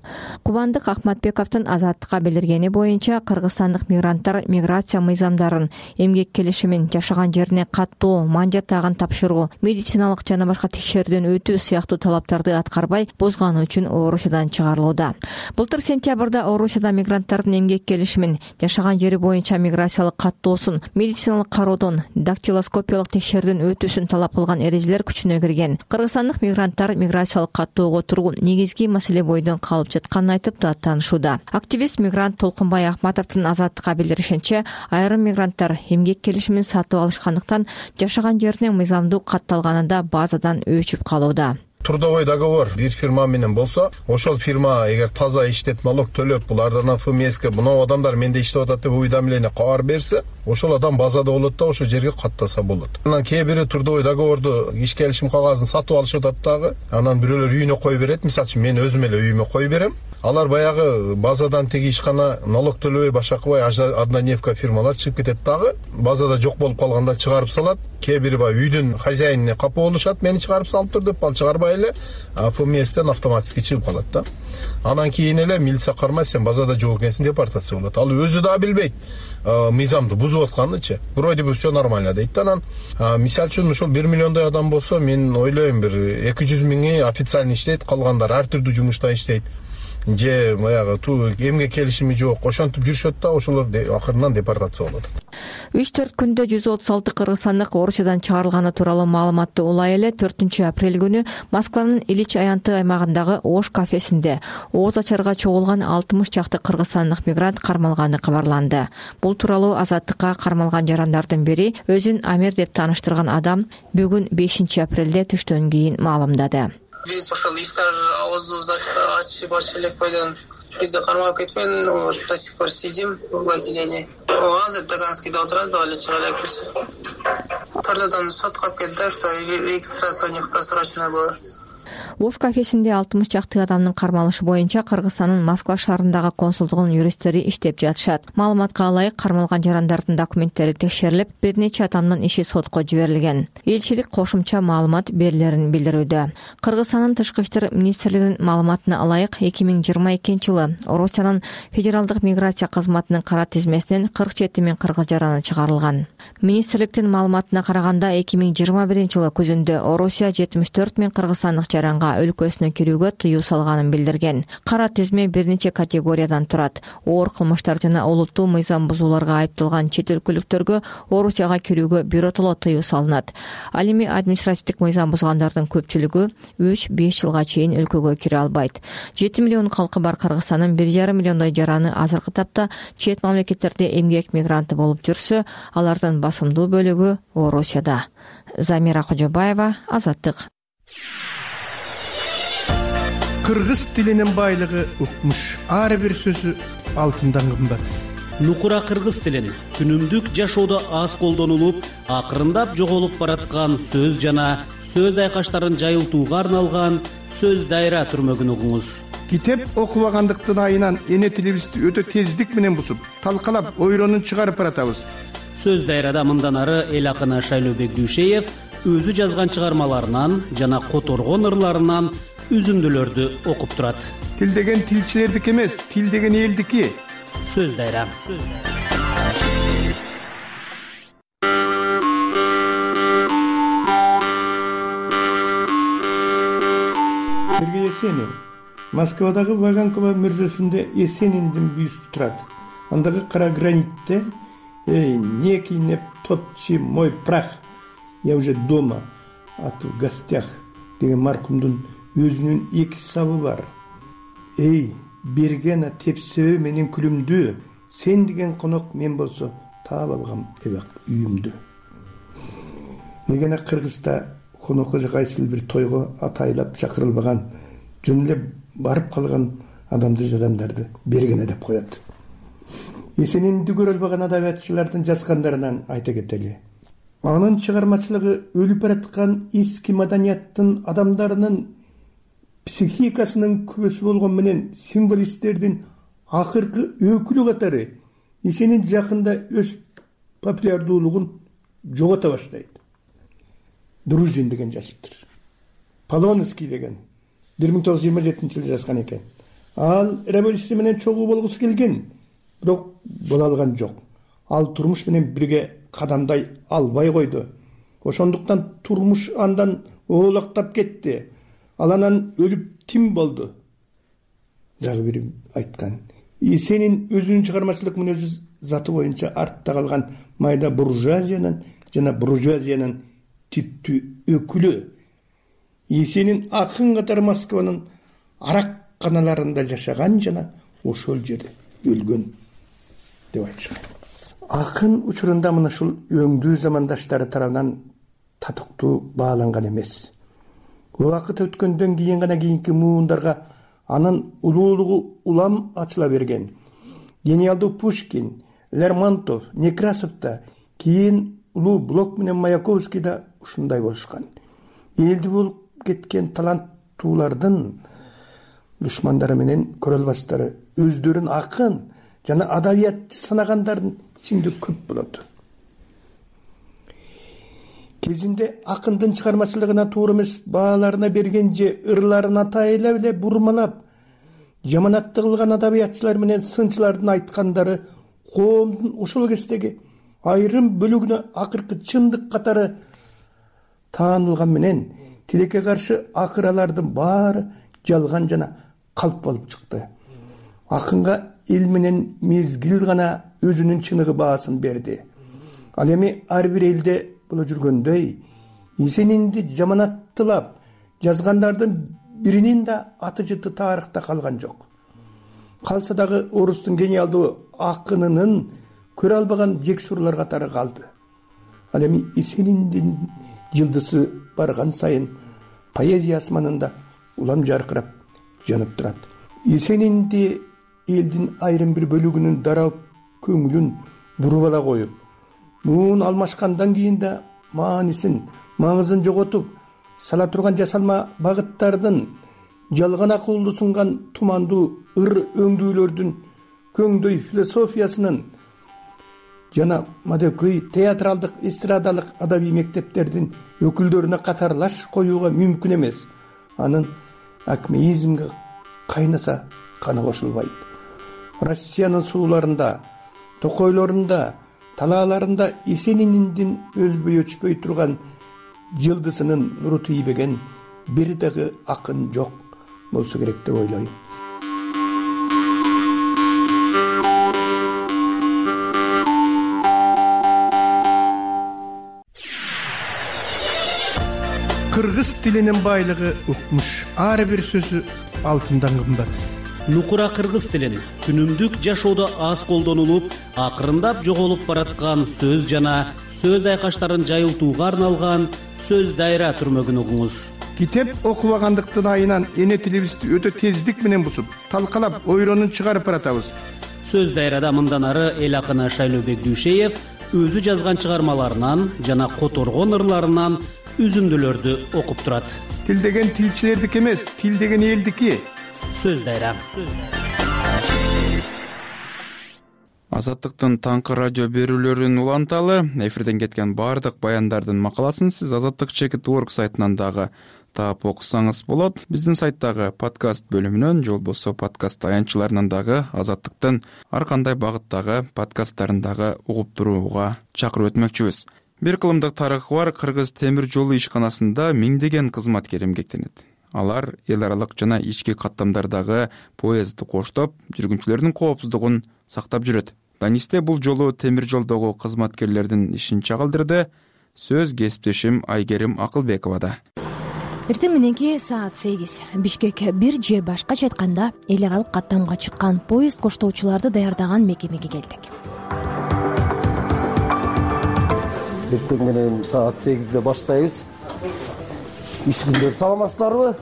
Кубандык Акматбековдун Азаттыкка билдиргени боюнча, кыргызстандык мигранттар миграция мыйзамдарын, эмгек келишимин, жашаган жерине каттоо, манжа тагын тапшыруу, медициналык жана башка текшерүүдөн өтүү сыяктуу талаптарды аткарбай бузганы үчүн Орусиядан чыгарылууда. Былтыр сентябрда Орусияда мигранттардын эмгек келишимин, жашаган жери боюнча миграциялык каттоосун, медициналык кароодон, дактилоскопиялык текшерүүдөн өтүүсүн талап кылган эрежелер күчүнө кирген. Кыргызстандык мигранттар миграциялык каттоого тургун негизги маселе бойдон калып жатканын айтып даттанышууда. Активист мигрант Толкунбай Ахматовдун Азаттыкка билдиришинче, айрым мигранттар эмгек келишимин сатып алышкандыктан жашаган жерине мыйзамдуу катталганында базадан өчүп калууда. Трудовой договор бир фирма менен болсо, ошол фирма эгер таза иштеп, налог төлөп, булардан ФМСке мына адамдар менде иштеп атат деп уведомление кабар берсе, ошол адам базада болот да ошол жерге каттаса болот. Анан кээ бири трудовой договорду, иш келишим кагазын сатып алышып атат дагы. Анан бирөөлөр үйүнө коюп берет. Мисалы үчүн мен өзүм эле үйүмө коюп берем. Алар баягы базадан теги ишкана налог төлөбөй башка кылбай однодневка фирмалар чыгып кетет дагы. Базада жок болуп калганда чыгарып салат. Кээ бири баягы үйдүн хозяинине капа болушат, мени чыгарып салыптыр деп, ал чыгарбай эле ФМСтен автоматически чыгып калат да. Анан кийин эле милиция кармай, сен базада жок экенсиң, депортация болот. Ал өзү да билбейт мыйзамды бузуп атканычы. Вроде бы все нормально дейт. Анан мисалы үчүн ошол бир миллиондой адам болсо, мен ойлойм бир эки жүз миңи официально иштейт, калгандар ар түрдүү жумушта иштейт. Же баягы эмгек келишими жок, ошентип жүрүшөт да, ошолор акырынан депортация болот. үч төрт күндө жүз отуз алты кыргызстандык Орусиядан чыгарылганы тууралуу маалыматты улай эле төртүнчү апрель күнү Москванын Ильич аянты аймагындагы Ош кафесинде ооз ачарга чогулган алтымыш чакты кыргызстандык мигрант кармалганы кабарланды. Бул тууралуу Азаттыкка кармалган жарандардын бири өзүн Амир деп тааныштырган адам бүгүн бешинчи апрелде түштөн кийин маалымдады. Биз ошол ифтар оозубуз ачып ачып элек бойдон бизди кармап кеткен, до сих пор сидим в отделении. Азыр Таганскийде отурат, дагы эле чыга элекпиз. Тордодан сотко алып кетти, что регистрация у них просроченная была. Ош кафесинде алтымыш чакты адамдын кармалышы боюнча Кыргызстандын Москва шаарындагы консулдугунун юристтери иштеп жатышат. Маалыматка ылайык, кармалган жарандардын документтери текшерилип, бир нече адамдын иши сотко жиберилген. Элчилик кошумча маалымат берилерин билдирүүдө. Кыргызстандын тышкы иштер министрлигинин маалыматына ылайык, эки миң жыйырма экинчи жылы Орусиянын федералдык миграция кызматынын кара тизмесинен кырк жети миң кыргыз жараны чыгарылган. Министрликтин маалыматына караганда эки миң жыйырма биринчи жылы күзүндө Орусия жетимиш төрт миң кыргызстандык жаранга өлкөсүнө кирүүгө тыюу салганын билдирген. Кара тизме бир нече категориядан турат. Оор кылмыштар жана олуттуу мыйзам бузууларга айыпталган чет өлкөлүктөргө Орусияга кирүүгө биротоло тыюу салынат. Ал эми административдик мыйзам бузгандардын көпчүлүгү үч беш жылга чейин өлкөгө кире албайт. жети миллион калкы бар Кыргызстандын бир жарым миллиондой жараны азыркы тапта чет мамлекеттерде эмгек мигранты болуп жүрсө, алардын басымдуу бөлүгү Орусияда. Замира Кожобаева, Азаттык. Кыргыз тилинин байлыгы укмуш. Ар бир сөзү алтындан кымбат. Нукура кыргыз тилин күнүмдүк жашоодо аз колдонулуп, акырындап жоголуп бараткан сөз жана сөз айкаштарын жайылтууга арналган сөз дайра түрмөгүн угуңуз. Китеп окубагандыктын айынан эне тилибизди өтө тездик менен бузуп, талкалап, ойронун чыгарып баратабыз. Сөз дайрада мындан ары эл акыны Шайлообек Дүйшеев өзү жазган чыгармаларынан жана которгон ырларынан үзүндүлөрдү окуп турат. Тил деген тилчилердики эмес, тил деген элдики. Сөз дайра. Сергей Есенин Москвадагы Ваганкова мүрзөсүндө Есениндин бюсту турат. Андагы кара гранитте «Эй, некий не топчи мой прах, я уже дома, а ты в гостях» деген маркумдун өзүнүн эки сабы бар. «Эй, бергена тепсебе менен күлүмдү, сен деген конок мен болсо таап алгам эбак үйүмдү». Мегена Кыргызда конокко кайсыл бир тойго атайлап чакырылбаган, жөн эле барып калган адамды жадамдарды бергене деп коет. Есенинди көрө албаган адабиятчылардын жазгандарынан айта кетели. Анын чыгармачылыгы өлүп бараткан эски маданияттын адамдарынын психикасынын күбөсү болгон менен символисттердин акыркы өкүлү катары Есенин жакында өз популярдуулугун жогото баштайт. Друзин деген жазыптыр. Полонский деген бир миң тогуз жүз жыйырма жетинчи жылы жазган экен. Ал революция менен чогуу болгусу келген, бирок боло алган жок. Ал турмуш менен бирге кадамдай албай койду. Ошондуктан турмуш андан оолактап кетти. Ал анан өлүп тим болду. Дагы бири айткан. Эсенин өзүнүн чыгармачылык мүнөзү заты боюнча артта калган майда буржуазиянын жана буржуазиянын типтүү өкүлү. Эсенин акын катары Москванын аракканаларында жашаган жана ошол жерде өлгөн деп айтышкан. Акын учурунда мына ушул өңдүү замандаштары тарабынан татыктуу бааланган эмес. Убакыт өткөндөн кийин гана кийинки муундарга анын улуулугу улам ачыла берген. Гениалдуу Пушкин, Лермонтов, Некрасов да, кийин улуу Блок менен Маяковский да ушундай болушкан. Элди болуп кеткен таланттуулардын душмандары менен көрөлбастары өздөрүн акын жана адабиятчы санагандардын ичинде көп болот. Кезинде акындын чыгармачылыгына туура эмес бааларына берген же ырларын атайла эле бурмалап, жаманатты кылган адабиятчылар менен сынчылардын айткандары коомдун ошол кездеги айрым бөлүгүнө акыркы чындык катары таанылган менен тилекке каршы акыралардын баары жалган жана калп болуп чыкты. Акынга эл менен мезгил гана өзүнүн чыныгы баасын берди. Ал эми ар бир элде боло жүргөндөй Эсенинди жаманаттылап жазгандардын биринин да аты жыты тарыхта калган жок. Калса дагы орустун гениалдуу акынынын көрө албаган жексурлар катары калды. Ал эми Эсениндин жылдысы барган сайын поэзия асманында улам жаркырап жанып турат. Эсенинди элдин айрым бир бөлүгүнүн дароо көңүлүн буруп ала коюп, муун алмашкандан кийин да маанисин, маңызын жоготуп сала турган жасалма багыттардын жалган акылды сунган тумандуу ыр өңдүүлөрдүн көңдөй философиясынын жана мадөкөй театралдык эстрадалык адабий мектептердин өкүлдөрүнө катарлаш коюуга мүмкүн эмес. Анын акмеизмге кайнаса каны кошулбайт. Россиянын сууларында, токойлорунда, талааларында Эсенининдин өлбөй өчпөй турган жылдысынын нуру тийбеген бир дагы акын жок болсо керек деп ойлойм. Кыргыз тилинин байлыгы укмуш. Ар бир сөзү алтындан кымбат. Нукура кыргыз тилин күнүмдүк жашоодо аз колдонулуп, акырындап жоголуп бараткан сөз жана сөз айкаштарын жайылтууга арналган сөз дайра түрмөгүн угуңуз. Китеп окубагандыктын айынан эне тилибизди өтө тездик менен бусуп, талкалап, ойронун чыгарып баратабыз. Сөз дайрада мындан ары эл акыны Шайлообек Дүйшеев өзү жазган чыгармаларынан жана которгон ырларынан үзүндүлөрдү окуп турат. Тил деген тилчилердики эмес, тил деген элдики. Сөз дайра. Азаттыктын таңкы радио берүүлөрүн уланталы. Эфирден кеткен бардык баяндардын макаласын сиз азаттык чекит точка орг сайтынан дагы таап окусаңыз болот. Биздин сайттагы подкаст бөлүмүнөн же болбосо подкаст аянтчыларынан дагы азаттыктын ар кандай багыттагы подкасттарын дагы угуп турууга чакырып өтмөкчүбүз. Бир кылымдык тарыхы бар Кыргыз темир жолу ишканасында миңдеген кызматкер эмгектенет. Алар эл аралык жана ички каттамдардагы поездди коштоп, жүргүнчүлөрдүн коопсуздугун сактап жүрөт. Данисте бул жолу темир жолдогу кызматкерлердин ишин чагылдырды. Сөз кесиптешим Айгерим Акылбековада. Эртең мененки саат сегиз. Бишкек бир же башкача айтканда эл аралык каттамга чыккан поезд коштоочуларды даярдаган мекемеге келдик. Эртең менен саат сегизде баштайбыз. Иш күндөр саламатсыздарбы?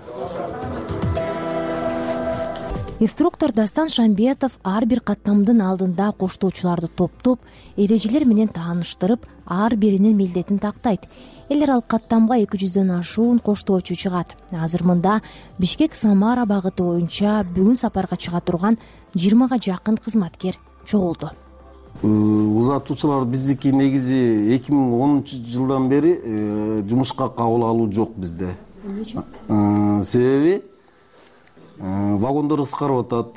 Инструктор Дастан Шамбетов ар бир каттамдын алдында коштоочуларды топтоп, эрежелер менен тааныштырып, ар биринин милдетин тактайт. Эл аралык каттамга эки жүздөн ашуун коштоочу чыгат. Азыр мында Бишкек-Самара багыты боюнча бүгүн сапарга чыга турган жыйырмага жакын кызматкер чогулду. Узатуучулар биздики негизи эки миң онунчу жылдан бери жумушка кабыл алуу жок бизде. Себеби вагондор кыскарып атат.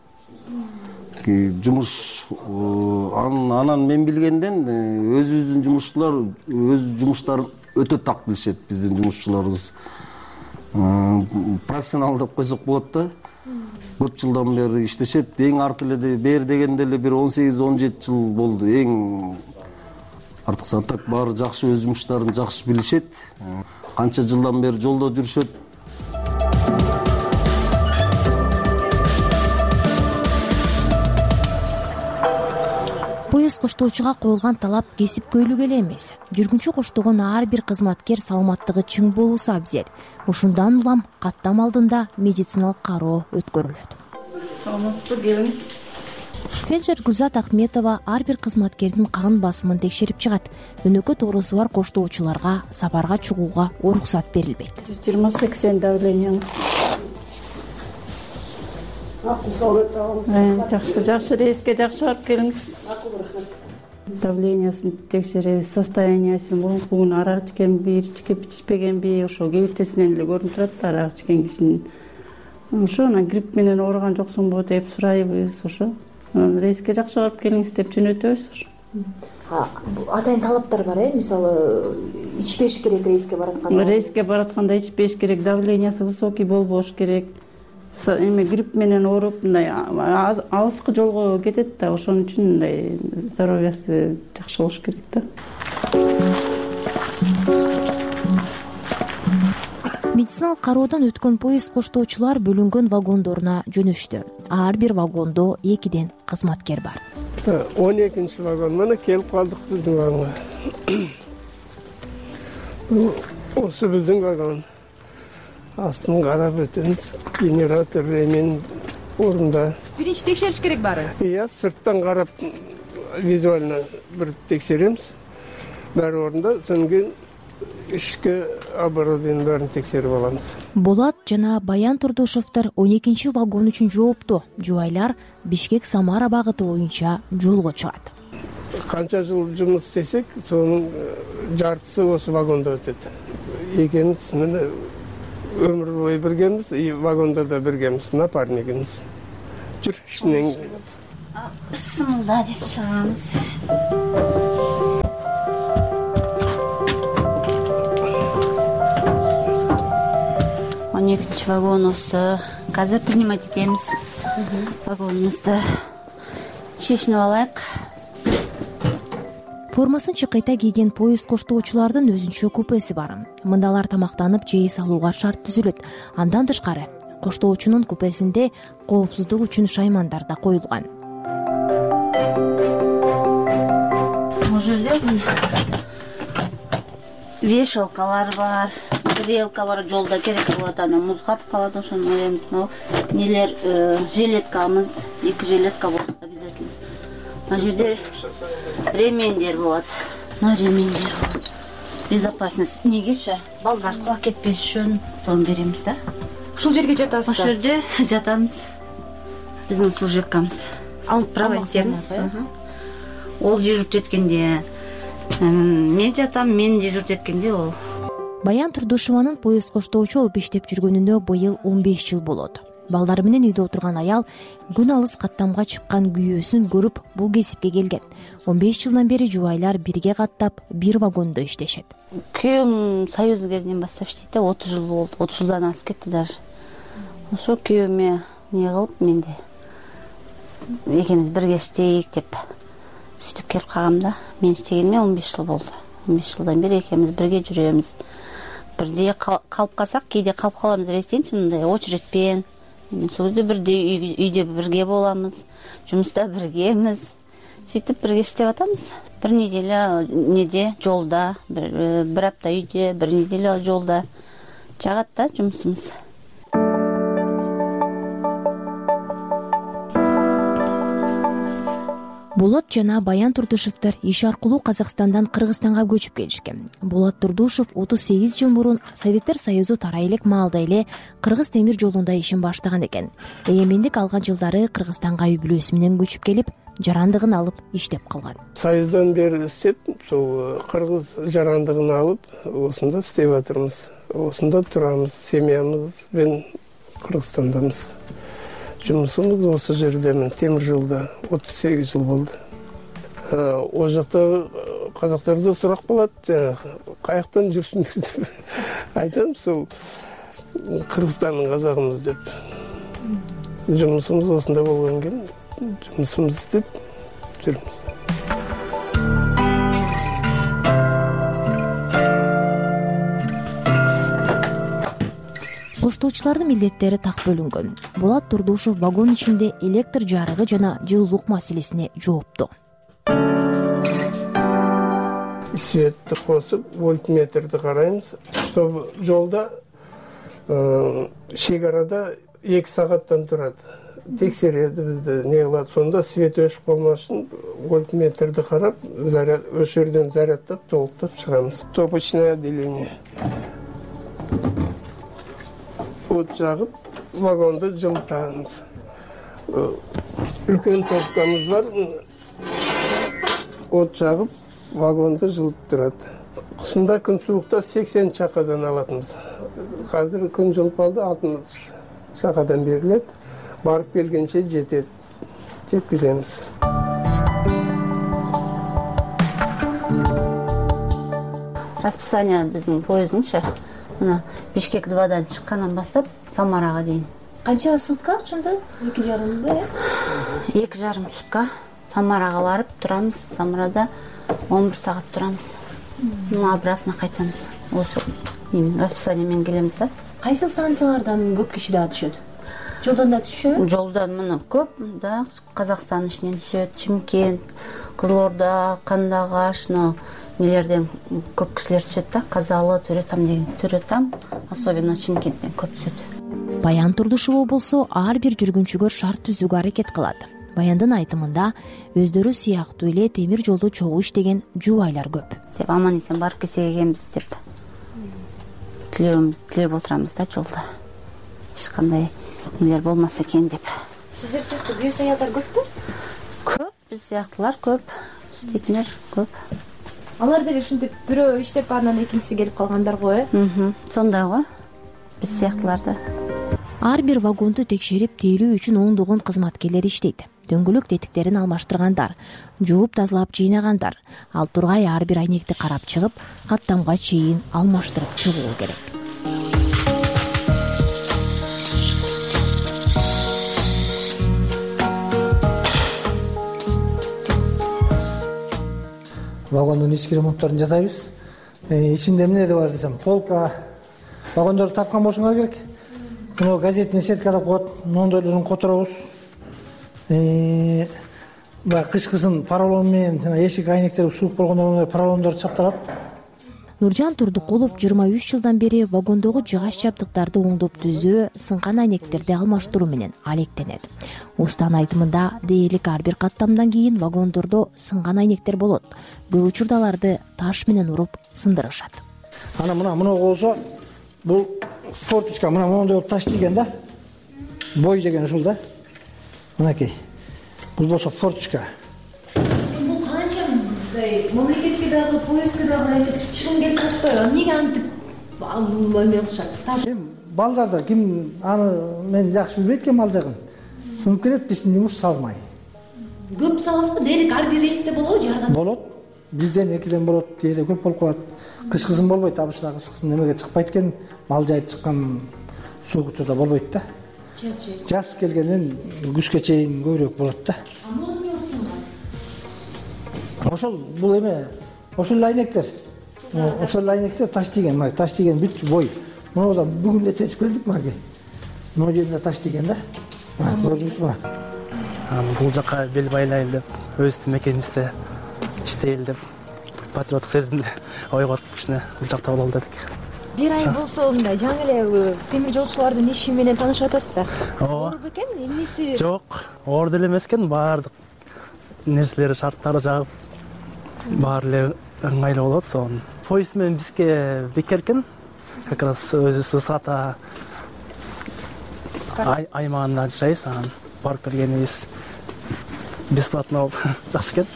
Жумуш анан мен билгенден өзүбүздүн жумушчулар өз жумуштарын өтө так билишет. Биздин жумушчуларыбыз профессионал деп койсок болот да. Төрт жылдан бери иштешет. Эң арты эле бери дегенде эле бир он сегиз он жети жыл болду. Эң артыкса так баары жакшы өз жумуштарын жакшы билишет. Канча жылдан бери жолдо жүрүшөт. Поезд коштоочуга коюлган талап кесипкөйлүк эле эмес. Жүргүнчү коштогон ар бир кызматкер саламаттыгы чың болуусу абзел. Ушундан улам каттам алдында медициналык кароо өткөрүлөт. Саламатсызбы, келиңиз. Фельдшер Гүлзат Ахметова ар бир кызматкердин кан басымын текшерип чыгат. Өнөкөт оорусу бар коштоочуларга сапарга чыгууга уруксат берилбейт. жүз жыйырма сексен давленияңыз. Жакшы, жакшы, рейске жакшы барып келиңиз. Давлениясын текшеребиз, состояниясын, бүгүн арак ичкенби, ичкип ичпегенби, ошо кебиртесинен эле көрүнүп турат да, арак ичкен кишинин. Ошо анан грипп менен ооруган жоксуңбу деп сурайбыз, ошо. Рейске жакшы барып келиңиз деп жөнөтөбүз. Атайын талаптар бар, э? Мисалы, ичпеш керек рейске баратканда. Рейске баратканда ичпеш керек, давлениясы высокий болбош керек. Эми грипп менен ооруп, мындай алыскы жолго кетет да, ошон үчүн мындай здоровьясы жакшы болуш керек да. Медициналык кароодон өткөн поезд коштоочулар бөлүнгөн вагондоруна жөнөштү. Ар бир вагондо экиден кызматкер бар. он экинчи вагон мына келип калдык биздин вагонго. Осы биздин вагон. Астын карап өтөбүз. Генератор эмен орунда. Биринчи текшериш керек баары. Ия, сырттан карап визуально бир текшеремиз. Баары орунда, сондон кийин ички оборудованиенин баарын текшерип аламыз. Болот жана Баян Турдушевдер он экинчи вагон үчүн жоопту. Жубайлар Бишкек-Самара багыты боюнча жолго чыгат. Канча жыл жумуш истесек, сонун жартысы осы вагонда өтөт. Экенибиз мына өмүр бою биргемиз, и вагонда да биргемиз, напарнигimiz. Жүр, ишинен Бисмилла деп чыгабыз. он экинчи вагон осы. Казыр принимать этебиз. Вагонубузду чечинип алайык. Формасын чыкайта кийген поезд коштоочулардын өзүнчө купеси бар. Мындалар тамактанып жей салууга шарт түзүлөт. Андан тышкары коштоочунун купесинде коопсуздук үчүн шаймандар да коюлган. Бул жерде вешалкалар бар, тарелка бар, жолдо керек болот, анан муз катып калат, ошону ойлойбуз. Нелер, жилеткамыз, эки жилетка болот обязательно. Мына жерде ремендер болот. Мына ремендер болот. Безопасность негечи балдар кулап кетпеш үчүн сону беребиз да. Ушул жерге жатасыздар? Ошол жерде жатабыз. Биздин служебкамыз. Алып проводтерибиз. Ол дежурт эткенде мен жатам, мен дежурт эткенде ол. Баян Турдушеванын поезд коштоочу болуп иштеп жүргөнүнө быйыл он беш жыл болот. Балдары менен үйдө отурган аял күн алыс каттамга чыккан күйөөсүн көрүп бул кесипке келген. он беш жылдан бери жубайлар бирге каттап бир вагондо иштешет. Күйөөм Союздун кезинен баштап иштейт да, отуз жыл болду. отуз жылдан асып кетти даже. Ошо күйөөмө эмне кылып менде экөөбүз бирге иштейик деп сүйтүп келип калгам да. Мен иштегениме он беш жыл болду. он беш жылдан бери экөөбүз бирге жүрөбүз. Бирде калып калсак, кээде калып калабыз десеңчи, мындай очередьпен. Сол кезде бирде үйдө бирге болабыз, жумуста биргемиз. Сүйтүп бирге иштеп атабыз. Бир неделя неде жолда, бир апта үйдө, бир неделя жолда жагат да жумусубуз. Болот жана Баян Турдушевдер иш аркылуу Казакстандан Кыргызстанга көчүп келишкен. Болот Турдушев отуз сегиз жыл мурун Советтер Союзу тарай элек маалда эле Кыргыз темир жолунда ишин баштаган экен. Эгемендик алган жылдары Кыргызстанга үй бүлөсү менен көчүп келип, жарандыгын алып иштеп калган. Союздан бери иштеп, сол Кыргыз жарандыгын алып, осунда иштеп атырмыз. Осунда турабыз, семьямыз менен Кыргызстандамыз. Жумушубуз осы жердемин, темир жолда отуз сегиз жыл болду. Ол жакта казактарда сурак болот, каяктан жүрсүңөр деп айтам, сол Кыргызстандын казагымыз деп. Жумушубуз осунда болгон экен, жумушубузду иштеп жүрмүз. Коштоочулардын милдеттери так бөлүнгөн. Болот Турдушев вагон ичинде электр жарыгы жана жылуулук маселесине жоопту. Светти косуп, вольтметрди карайбыз, чтобы жолда шегарада эки сагаттан турат. Текшереді бізді, не кылат, сонда свет өшүп калмасын, вольтметрди карап, заряд ошол жерден зарядтап, толуктап чыгабыз. Топочное отделение. От жагып, вагонду жылытабыз. Үлкөн топкамыз бар. От жагып, вагонду жылып турат. Кышында күн суукта сексен чакадан алатынбыз. Азыр күн жылып алды, алтымыш чакадан берилет. Барып келгенче жетет. Жеткизебиз. Расписание биздин поезддунчу, мына Бишкек двадан чыккандан баштап Самарага дейин. Канча сутка ошондо? эки жарымда, э? эки жарым сутка Самарага барып турабыз. Самарада он бир саат турабыз. Ну, обратно кайтабыз. Ошо расписание менен келебиз да. Кайсы станциялардан көп киши да түшөт? Жолдан да түшөт? Жолдан мына көп да, Казакстан ичинен түшөт, Чимкент, Кызылорда, Кандагаш, но нелерден көп кишилер түшөт да, Казалы, Төрөтам деген. Төрөтам, особенно Чимкенттен көп түшөт. Баян Турдушева болсо ар бир жүргүнчүгө шарт түзүүгө аракет кылат. Баяндын айтымында өздөрү сыяктуу эле темир жолду чогуу иштеген жубайлар көп. Деп аман эсен барып келсек экенбиз деп тилөөбүз, тилеп отурабыз да жолда. Эч кандай нелер болмаса экен деп. Сиздер сыяктуу күйөөс аялдар көппү? Көп, биз сыяктуулар көп, иштейтиндер көп. Алар деле ушинтип бирөө иштеп анан экинчиси келип калгандар го, э? Сондай го. Биз сыяктуулар да. Ар бир вагонду текшерип тейлөө үчүн ондогон кызматкерлер иштейт. Дөңгөлөк тетиктерин алмаштыргандар, жууп тазалап жыйнагандар. Ал тургай ар бир айнекти карап чыгып, каттамга чейин алмаштырып чыгуу керек. Вагондун ички ремонтторун жасайбыз. Ичинде эмне бар десем, полка, вагондорду тапкан болушуңар керек. Мына газетный сетка деп коет, нондойлорун которобуз. Ба кышкысын поролон менен эшик айнектер суук болгондо поролондор чапталат. Нуржан Турдукулов жыйырма үч жылдан бери вагондогу жыгач жабдыктарды оңдоп түзөө, сынган айнектерди алмаштыруу менен алектенет. Устан айтымында дээрлик ар бир каттамдан кийин вагондордо сынган айнектер болот. Көп учурда аларды таш менен уруп сындырышат. Ана мына мына болсо бул форточка, мына мондой таш деген да. Бой деген ушул да. Мынакей. Бул болсо форточка. Бул канча мамлекетке дагы, поездге дагы чыгым келип жатпайбы? Эмнеге антип эме кылышат? Балдарда ким аны мен жакшы билбейт экен ал жагын. Сынып келет, биздин жумуш салмай. Көп саласызбы? Дээрлик ар бир рейсте болобу, жарган? Болот. Бизден экиден болот, кээде көп болуп калат. Кышкысын болбойт, абышта кышкысын эмеге чыкпайт экен. Мал жайып чыккан суук учурда болбойт да. Жаз келгенден күзгө чейин көбүрөөк болот да. Ошол бул эме, ошол айнектер. Ошол айнектер таш тийген, мына таш тийген бүт бой. Мына бүгүн эле чечип келдик мына. Мына жерде таш тийген да. Көрдүңүзбү мына? Бул жака бел байлайлы деп, өздүн мекенибизде иштейли деп, патриоттук сезимди ойготуп кичине бул жакта бололу дедик. Бир ай болсо мындай жаңы эле темир жолчулардын иши менен таанышып атасыздар. Ооба. Оор бекен, эмнеси? Жок, оор деле эмес экен, баардык нерселери, шарттары жагып, баары эле ыңгайлуу болот. Сонун поезд менен бизге бекер экен. Как раз өзүбүз Сата аймагында жашайбыз, анан барып келгенибиз бесплатно болуп жакшы экен.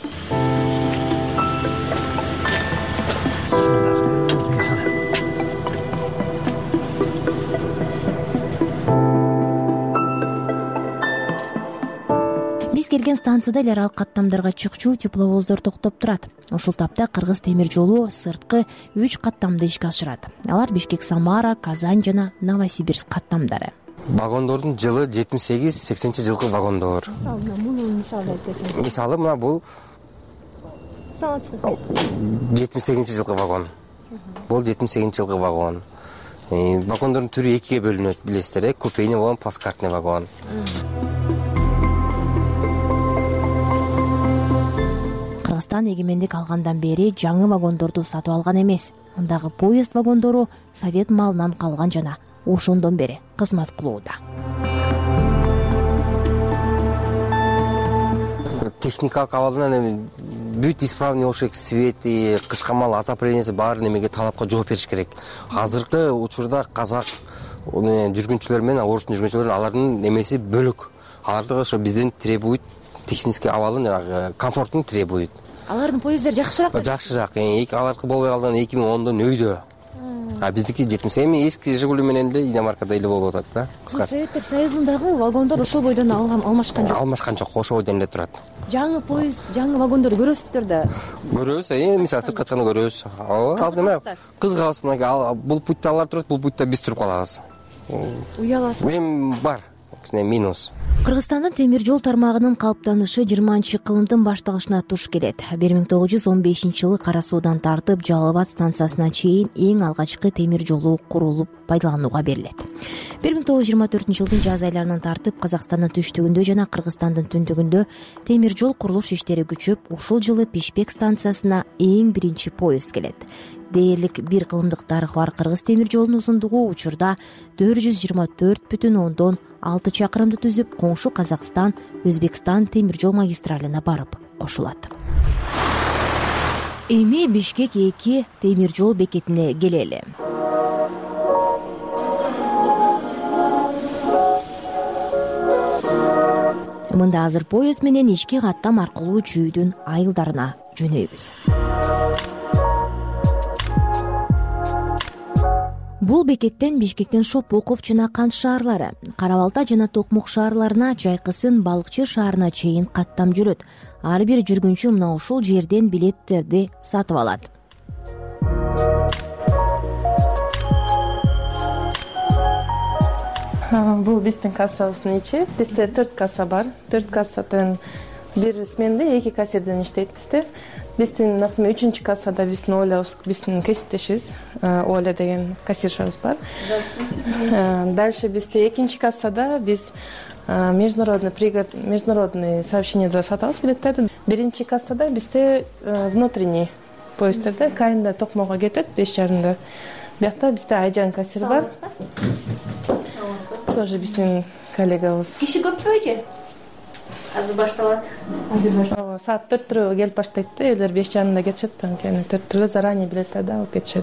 келген станцияда эл аралык каттамдарга чыкчу тепловоздор токтоп турат. Ушул тапта Кыргыз темир жолу сырткы үч каттамды ишке ашырат. Алар Бишкек, Самара, Казань жана Новосибирск каттамдары. Вагондордун жылы жетимиш сегиз сексенинчи жылкы вагондор. Мисалы, муну мисалы айтып берсеңиз. Мисалы мына бул жетимиш сегизинчи жылкы вагон. Бул жетимиш сегизинчи жылкы вагон. Вагондордун түрү экиге бөлүнөт, билесиздер, э, купейный вагон, плацкартный вагон. Кыргызстан эгемендик алгандан бери жаңы вагондорду сатып алган эмес. Андагы поезд вагондору совет малынан калган жана ошондон бери кызмат кылууда. Техникалык абалынан эми бүт исправный болуш керек, свети, кышкамал, отопленияси баары немеге талапка жооп бериш керек. Азыркы учурда казак жүргүнчүлөр менен орустун жүргүнчүлөр алардын немеси бөлөк. Аларды ошо бизден требует, технический абалын жанагы комфортун требует. Алардын поезддери жакшыраак? Жакшыраак. Эки алардыкы болбой калган эки миң ондон өйдө. А биздики жетимиш эми эски Жигули менен эле Иномаркада эле болуп атат да. Советтер Союзундагы вагондор ошол бойдон алмашкан жок. Алмашкан жок, ошол бойдон эле турат. Жаңы поезд, жаңы вагондорду көрөсүздөр да. Көрөбүз, эми мисалы сыртка чыкканда көрөбүз. Ооба. Кызыгабыз, мына бул путта алар турат, бул путта биз туруп калабыз. Уяласыз. Эми бар, минус. Кыргызстандын темир жол тармагынын калыптанышы жыйырманчы кылымдын башталышына туш келет. бир миң тогуз жүз он бешинчи жылы Кара суудан тартып Жалал Абад станциясына чейин эң алгачкы темир жолу курулуп пайдаланууга берилет. бир миң тогуз жүз жыйырма төртүнчү жылдын жаз айларынан тартып Казакстандын түштүгүндө жана Кыргызстандын түндүгүндө темир жол курулуш иштери күчөп, ушул жылы Пишпек станциясына эң биринчи поезд келет. Дээрлик бир кылымдык тарыхы бар Кыргыз темир жолунун узундугу учурда төрт жүз жыйырма төрт бүтүн ондон алты чакырымды түзүп, коңшу Казакстан, Өзбекстан темир жол магистралына барып кошулат. Эми Бишкек эки темир жол бекетине келели. Мында азыр поезд менен ички каттам аркылуу чүйдүн айылдарына жөнөйбүз. Бул бекеттен Бишкектен Шопоков жана Кант шаарлары, Кара Балта жана Токмок шаарларына, Жайкысын, Балыкчы шаарына чейин каттам жүрөт. Ар бир жүргүнчү мына ушул жерден билеттерди сатып алат. Бул биздин кассабыздын ичи. Бизде төрт касса бар. төрт кассадан бир сменде эки кассирден иштейт бизде. Биздин, например, үчүнчү кассада биздин Оля, биздин кесиптешибиз, Оля деген кассиршабыз бар. Дальше бизде экинчи кассада биз международный пригород, международный сообщениеда сатабыз билеттерди. Биринчи кассада бизде внутренний поезддерде Кайында Токмокко кетет беш жарымда. Биякта бизде Айжан кассир бар. Тоже биздин коллегабыз. Киши көппү эже? Азыр башталат. Азыр башталат. Саат төрттөргө келип баштайт да, элер беш жарымда кетишет, анткени төрттөргө заранее билеттерди алып кетишет.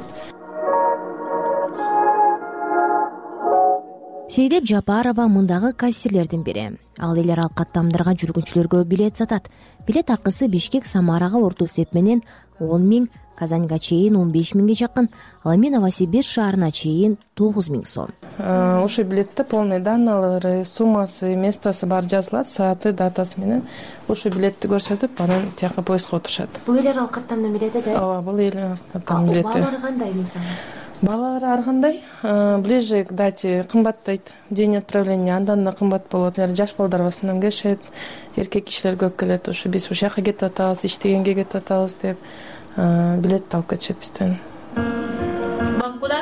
Сейдеп Жапарова мындагы кассирлердин бири. Ал эл аралык каттамдарга жүргүнчүлөргө билет сатат. Билет акысы Бишкек Самарага орто эсеп менен он миң, Казаньга чейин он беш миңге жакын, ал эми Новосибирск шаарына чейин тогуз миң сом. Ошол билетте полный данныйлары, суммасы, местосы бар жазылат, сааты, датасы менен. Ошол билетти көрсөтүп, анан тияка поездго отурушат. Бул эл аралык каттамдын билети да? Ооба, бул эл аралык каттамдын билети. Баалары кандай мисалы? Баалары ар кандай. Ближе к дате кымбаттайт. День отправления андан да кымбат болот. Жаш балдар в основном келишет, эркек кишилер көп келет. Ошо биз ушул жака кетип атабыз, иштегенге кетип атабыз деп билет алып кетишет бизден. Бак куда?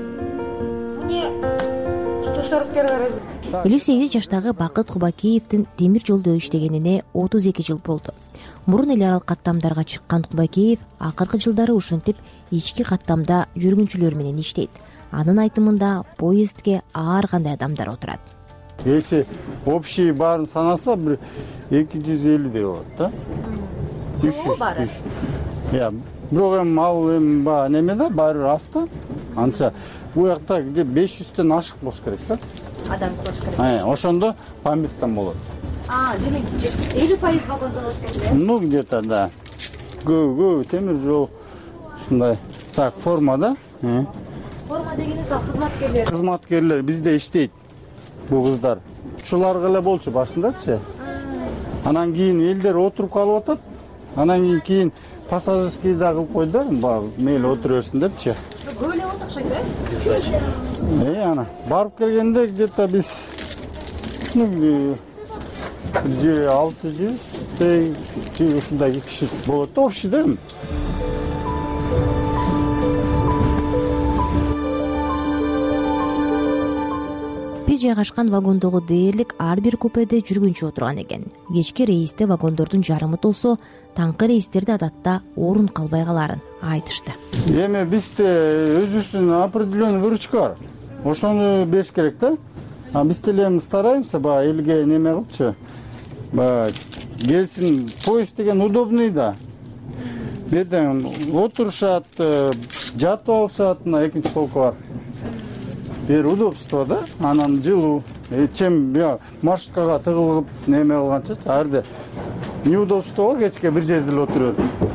элүү сегиз жаштагы Бакыт Кубакеевдин темир жолдо иштегенине отуз эки жыл болду. Мурун эл аралык каттамдарга чыккан Кубакеев акыркы жылдары ушинтип ички каттамда жүргүнчүлөр менен иштейт. Анын айтымында поездге ар кандай адамдар отурат. Если общий баарын санаса бир эки жүз элүүдөй болот да. үч жүз. Я, бирок эми ал эми баягы неме да, баары аста. Анча бул жакта где беш жүздөн ашык болуш керек да. Адам болуш керек. Э, ошондо поместьтан болот. А, демек элүү пайыз вагондор болуш керек. Ну, где-то, да. Гөө-гөө темир жол ушундай. Так, форма да? Форма дегениңиз ал кызматкерлер. Кызматкерлер бизде иштейт. Бул кыздар. Ушулар эле болчу башындачы. анан кийин элдер отуруп калып атат. Анан кийин пассажирский да кылып койду да, баягы мейли отура берсин депчи. Көп эле болот окшойт э? Э, ана барып келгенде где-то биз бир алты жүз ушундай киши болот да, общий да. Биз жайгашкан вагондогу дээрлик ар бир купеде жүргүнчү отурган экен. Кечки рейсте вагондордун жарымы толсо, таңкы рейстерде адатта орун калбай каларын айтышты. Эми бизде өзүбүздүн определенный выручка бар. Ошону бериш керек да. А биз деле стараемся ба элге неме кылыпчы. Ба келсин, поезд деген удобный да. Берден отурушат, жатып алышат, мына экинчи полка бар. Бир удобство да, анан жылуу. Чем маршруткага тыгылып неме кылганча, арды неудобство кечке бир жерде эле отуруп.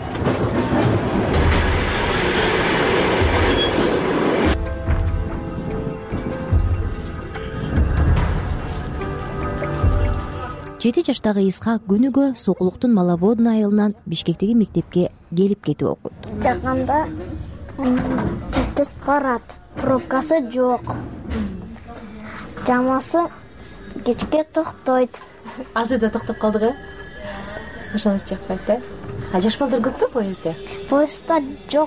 жети жаштагы Исхак күнүгө Сокулуктун Маловодный айылынан Бишкектеги мектепке келип кетип окуйт. Жакында тез-тез барат, пробкасы жок. Жамасы кечке токтойт. Азыр да токтоп калдык э? Ошонус жакпайт да? А жаш балдар көппү поездде? Поездда жок.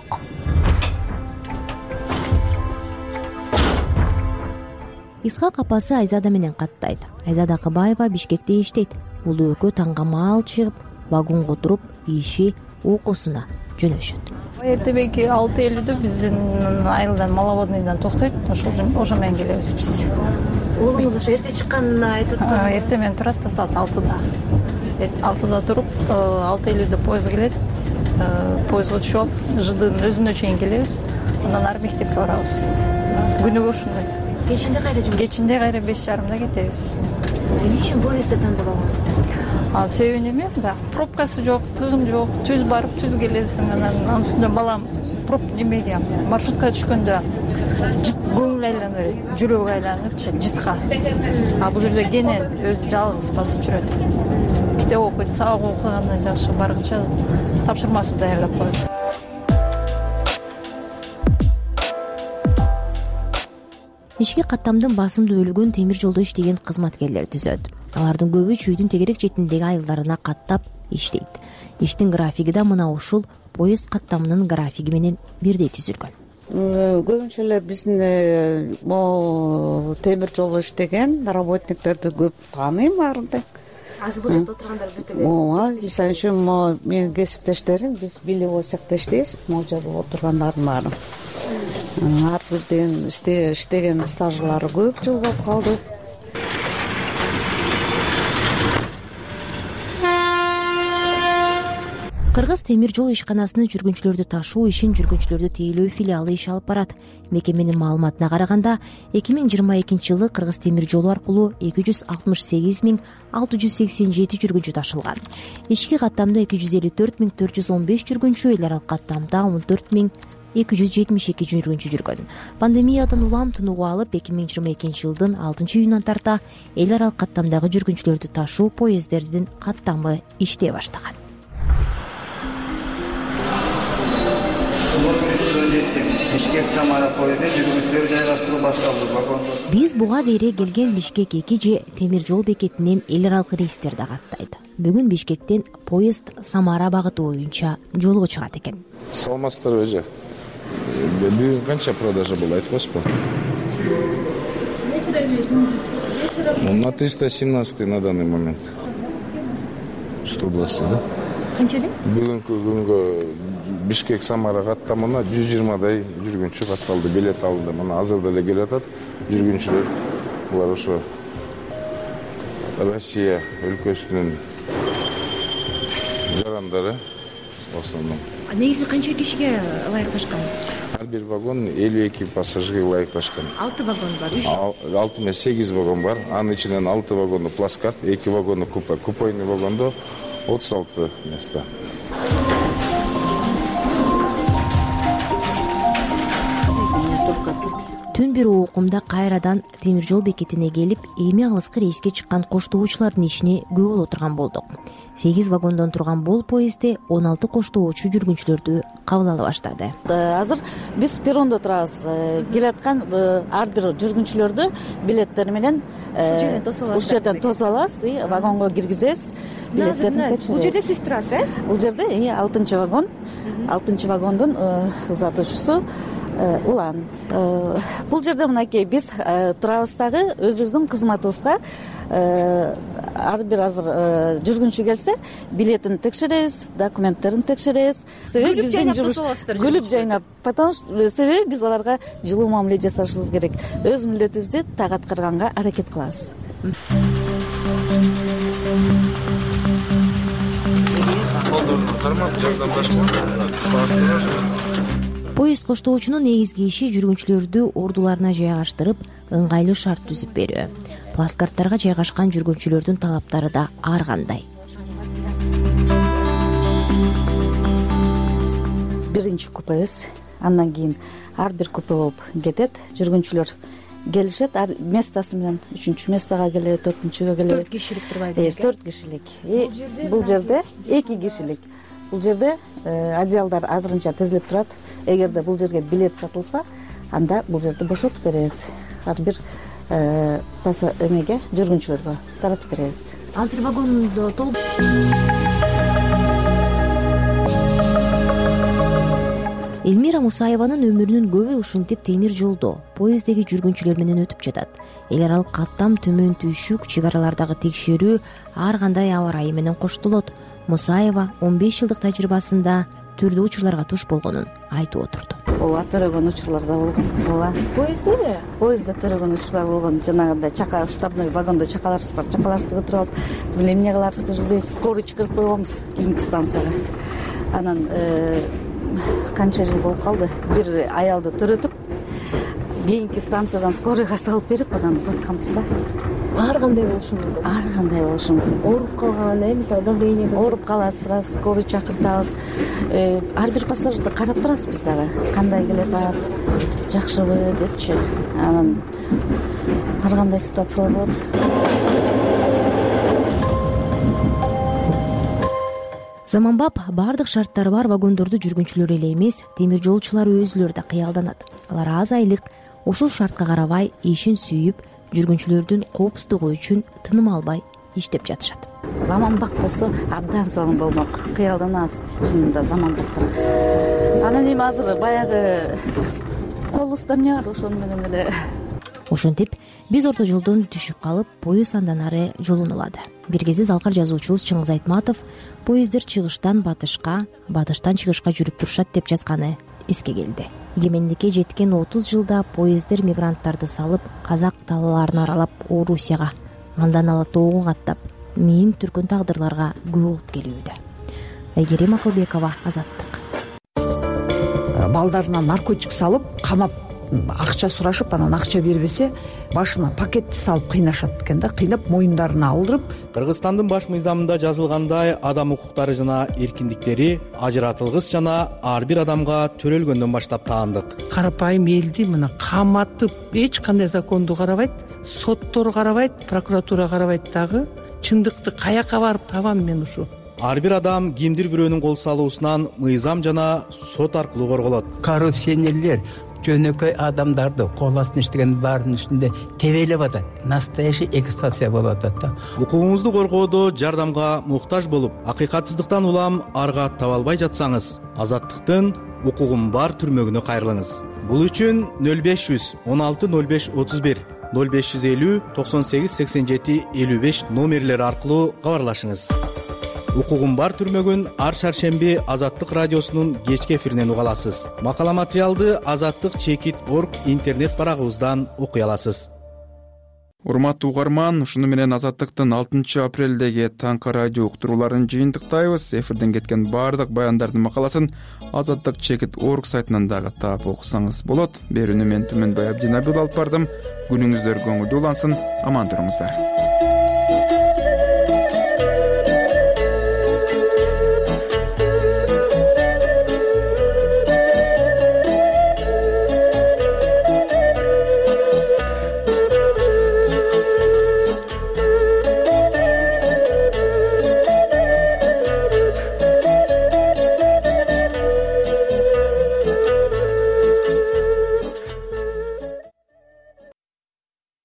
Исхак апасы Айзада менен каттайт. Айзада Акыбаева Бишкекте иштейт. Бул экөө таңга маал чыгып, вагонго отуруп, иши, окуусуна жөнөшөт. Эртебеги алты элүүдө биздин айылдан Маловодныйдан токтойт. Ошол ошо менен келебиз биз. Уулуңуз ошо эрте чыкканын айтып атпайбы? Эрте менен турат да, саат алтыда. алтыда туруп, алты элүүдө поезд келет. Поездго түшүп алып, жыдын өзүнө чейин келебиз. Андан ары мектепке барабыз. Күнүгө ушундай. Кечинде кайра жүрөбүз? Кечинде кайра беш жарымда кетебиз. Эмне үчүн поездди тандап алгансыздар? Себеби неме да, пробкасы жок, тыгын жок, түз барып түз келесиң. Анан анын үстүнө балам проп немеге маршрутка түшкөндө жыт көңүл айланып, жүрөгү айланып, жытка. А бул жерде кенен өзү жалгыз басып жүрөт. Китеп окуйт, сабак окугандан жакшы баргыча тапшырмасы даярдап коет. Ички каттамдын басымды бөлүгүн темир жолдо иштеген кызматкерлер түзөт. Алардын көбү чүйдүн тегерек четиндеги айылдарына каттап иштейт. Иштин графиги да мына ушул поезд каттамынын графиги менен бирдей түзүлгөн. Көбүнчө эле биздин могу темир жолдо иштеген работниктерди көп тааныйм баарында. Азыр бул жакта отургандар бүт эле. Ооба, мисалы үчүн менин кесиптештерим биз билип ойсак иштейбиз, могу жерде отургандардын баары. Ар бирден иштеген стажылары көп жыл болуп калды. Кыргыз темир жол ишканасынын жүргүнчүлөрдү ташуу ишин жүргүнчүлөрдү тейлөө филиалы иш алып барат. Мекеменин маалыматына караганда, эки миң жыйырма экинчи жылы Кыргыз темир жолу аркылуу эки жүз алтымыш сегиз миң алты жүз сексен жети жүргүнчү ташылган. Ички каттамда эки жүз элүү төрт миң төрт жүз он беш жүргүнчү, эл аралык каттамда он төрт миң эки жүз жетимиш эки жүргүнчү жүргөн. Пандемиядан улам тынууга алып, эки миң жыйырма экинчи жылдын алтынчы июнунан тарта эл аралык каттамдагы жүргүнчүлөрдү ташуу поезддердин каттамы иштей баштаган. Бишкек Самара поезди жүргүнчүлөр жайгаштыруу башталды. Биз буга дейре келген Бишкек эки же темир жол бекетинен эл аралык рейстерди каттайт. Бүгүн Бишкектен поезд Самара багыты боюнча жолго чыгат экен. Саламатсыздарбы эже? Бүгүн канча продажа болду айтып коесузбу? На триста семнадцать на данный момент. сто двадцать, да? Канча деп? Бүгүнкү күнгө Бишкек Самара каттамына жүз жыйырмадай жүргүнчү катталды, билет алынды. Мына азыр деле келип атат жүргүнчүлөр. Булар ошо Россия өлкөсүнүн жарандары в основном. А негизи канча кишиге ылайыкташкан? Ар бир вагон элүү эки пассажирге ылайыкташкан. алты вагон бар, үч? алты эмес, сегиз вагон бар. Анын ичинен алты вагону плацкарт, эки вагону купе. Купейный вагондо отуз алты места. түн бир оокумда кайрадан темир жол бекетине келип эми алыскы рейске чыккан коштоочулардын ишине күбө боло турган болдук. сегиз вагондон турган бул поездде он алты коштоочу жүргүнчүлөрдү кабыл ала баштады. Азыр биз перрондо турабыз. Келаткан ар бир жүргүнчүлөрдү билеттери менен ушул жерден тосуп алабыз, вагонго киргизебиз. Бул жерде сиз турасыз, э? Бул жерде алтынчы вагон, алтынчы вагондун узатуучусу Улан. Бул жерде мынакей биз турабыз дагы өзүбүздүн кызматыбызга ар бир азыр жүргүнчү келсе билетин текшеребиз, документтерин текшеребиз. Себеби биздин жумуш күлүп жайнап, потому что себеби биз аларга жылуу мамиле жасашыбыз керек. Өз милдетибизди так аткарганга аракет кылабыз. Поезд коштоочунун негизги иши жүргүнчүлөрдү ордуларына жайгаштырып, ыңгайлуу шарт түзүп берүү. Плацкарттарга жайгашкан жүргүнчүлөрдүн талаптары да ар кандай. Биринчи купебиз, андан кийин ар бир купе болуп кетет. Жүргүнчүлөр келишет, ар местасы менен үчүнчү местага келет, төртүнчүгө келет. төрт кишилик турбайбы? төрт кишилик. Бул жерде эки кишилик. Бул жерде одеялдар азырынча тизилип турат. Эгерде бул жерге билет сатылса, анда бул жерди бошотуп беребиз. Ар бир паса эмеге жүргүнчүлөргө таратып беребиз. Азыр вагондо толуп. Элмира Мусаеванын өмүрүнүн көбү ушинтип темир жолдо, поезддеги жүргүнчүлөр менен өтүп жатат. Эл аралык каттам, төмөн түйшүк, чек аралардагы текшерүү ар кандай аба ырайы менен коштолот. Мусаева он беш жылдык тажрыйбасында түрдүү учурларга туш болгонун айтып отурду. Ооба, төрөгөн учурлар да болгон. Ооба. Поезддеби? Поездде төрөгөн учурлар болгон. Жанагындай чака штабной вагондо чакаларыбыз бар. Чакаларыбызды көтөрүп алып, билем эмне кыларыбызды билбейбиз. Скорый чыгарып койгонбуз кийинки станцияга. Анан канча жыл болуп калды. Бир аялды төрөтүп, кийинки станциядан скорыйга салып берип, анан узатканбыз да. Ар кандай болушу мүмкүн? Ар кандай болушу мүмкүн. Ооруп калган, мисалы давление ооруп калат, сразу скорый чакыртабыз. Ар бир пассажирди карап турабыз биз дагы. Кандай келатат, жакшыбы депчи. Анан ар кандай ситуациялар болот. Заманбап бардык шарттары бар вагондорду жүргүнчүлөр эле эмес, темир жолчулар өзүлөрү да кыялданат. Алар аз айлык ушул шартка карабай ишин сүйүп, жүргүнчүлөрдүн коопсуздугу үчүн тыным албай иштеп жатышат. Заманбап болсо абдан сонун болмок. Кыялданабыз чынында заманбаптар. Анан эми азыр баягы колубузда эмне бар, ошону менен эле. Ошентип биз орто жолдон түшүп калып, поезд андан ары жолун улады. Бир кезде залкар жазуучубуз Чыңгыз Айтматов поезддер чыгыштан батышка, батыштан чыгышка жүрүп турушат деп жазганы эске келди. Эгемендикке жеткен отуз жылда поезддер мигранттарды салып, казак талааларын аралап Орусияга, андан Алатоого каттап, миң түркөн тагдырларга күбө болуп келүүдө. Айгерим Акылбекова, Азаттык. Балдарына наркотик салып, камап, акча сурашып, анан акча бербесе, башына пакетти салып кыйнашат экен да, кыйнап моюндарына алдырып. Кыргызстандын баш мыйзамында жазылгандай, адам укуктары жана эркиндиктери ажыратылгыс жана ар бир адамга төрөлгөндөн баштап таандык. Карапайым элди мына каматып, эч кандай законду карабайт, соттор карабайт, прокуратура карабайт дагы. Чындыкты каяка барып табам мен ушу? Ар бир адам кимдир бирөөнүн кол салуусунан мыйзам жана сот аркылуу корголот. Коррупционерлер жөнөкөй адамдарды кол астына иштеген баардын үстүндө тебелеп атат. Настоящий эксплуатация болуп атат да. Укугуңузду коргоодо жардамга муктаж болуп, акыйкатсыздыктан улам арга таба албай жатсаңыз, Азаттыктын укугум бар түрмөгүнө кайрылыңыз. Бул үчүн нөл беш жүз он алты нөл беш отуз бир, нөл беш жүз элүү токсон сегиз сексен жети элүү беш номерлери аркылуу кабарлашыңыз. Укугум бар түрмөгүн ар шаршемби Азаттык радиосунун кечки эфиринен уга аласыз. Макала материалды азаттык чекит точка орг интернет барагыбыздан окуй аласыз. Урматтуу угарман, ушуну менен Азаттыктын алтынчы апрелдеги таңкы радио уктурууларын жыйынтыктайбыз. Эфирден кеткен баардык баяндардын макаласын азаттык чекит точка орг сайтынан дагы таап окусаңыз болот. Берүүнү мен Түмөнбай Абдинабил алып бардым. Күнүңүздөр көңүлдүү улансын, аман туруңуздар.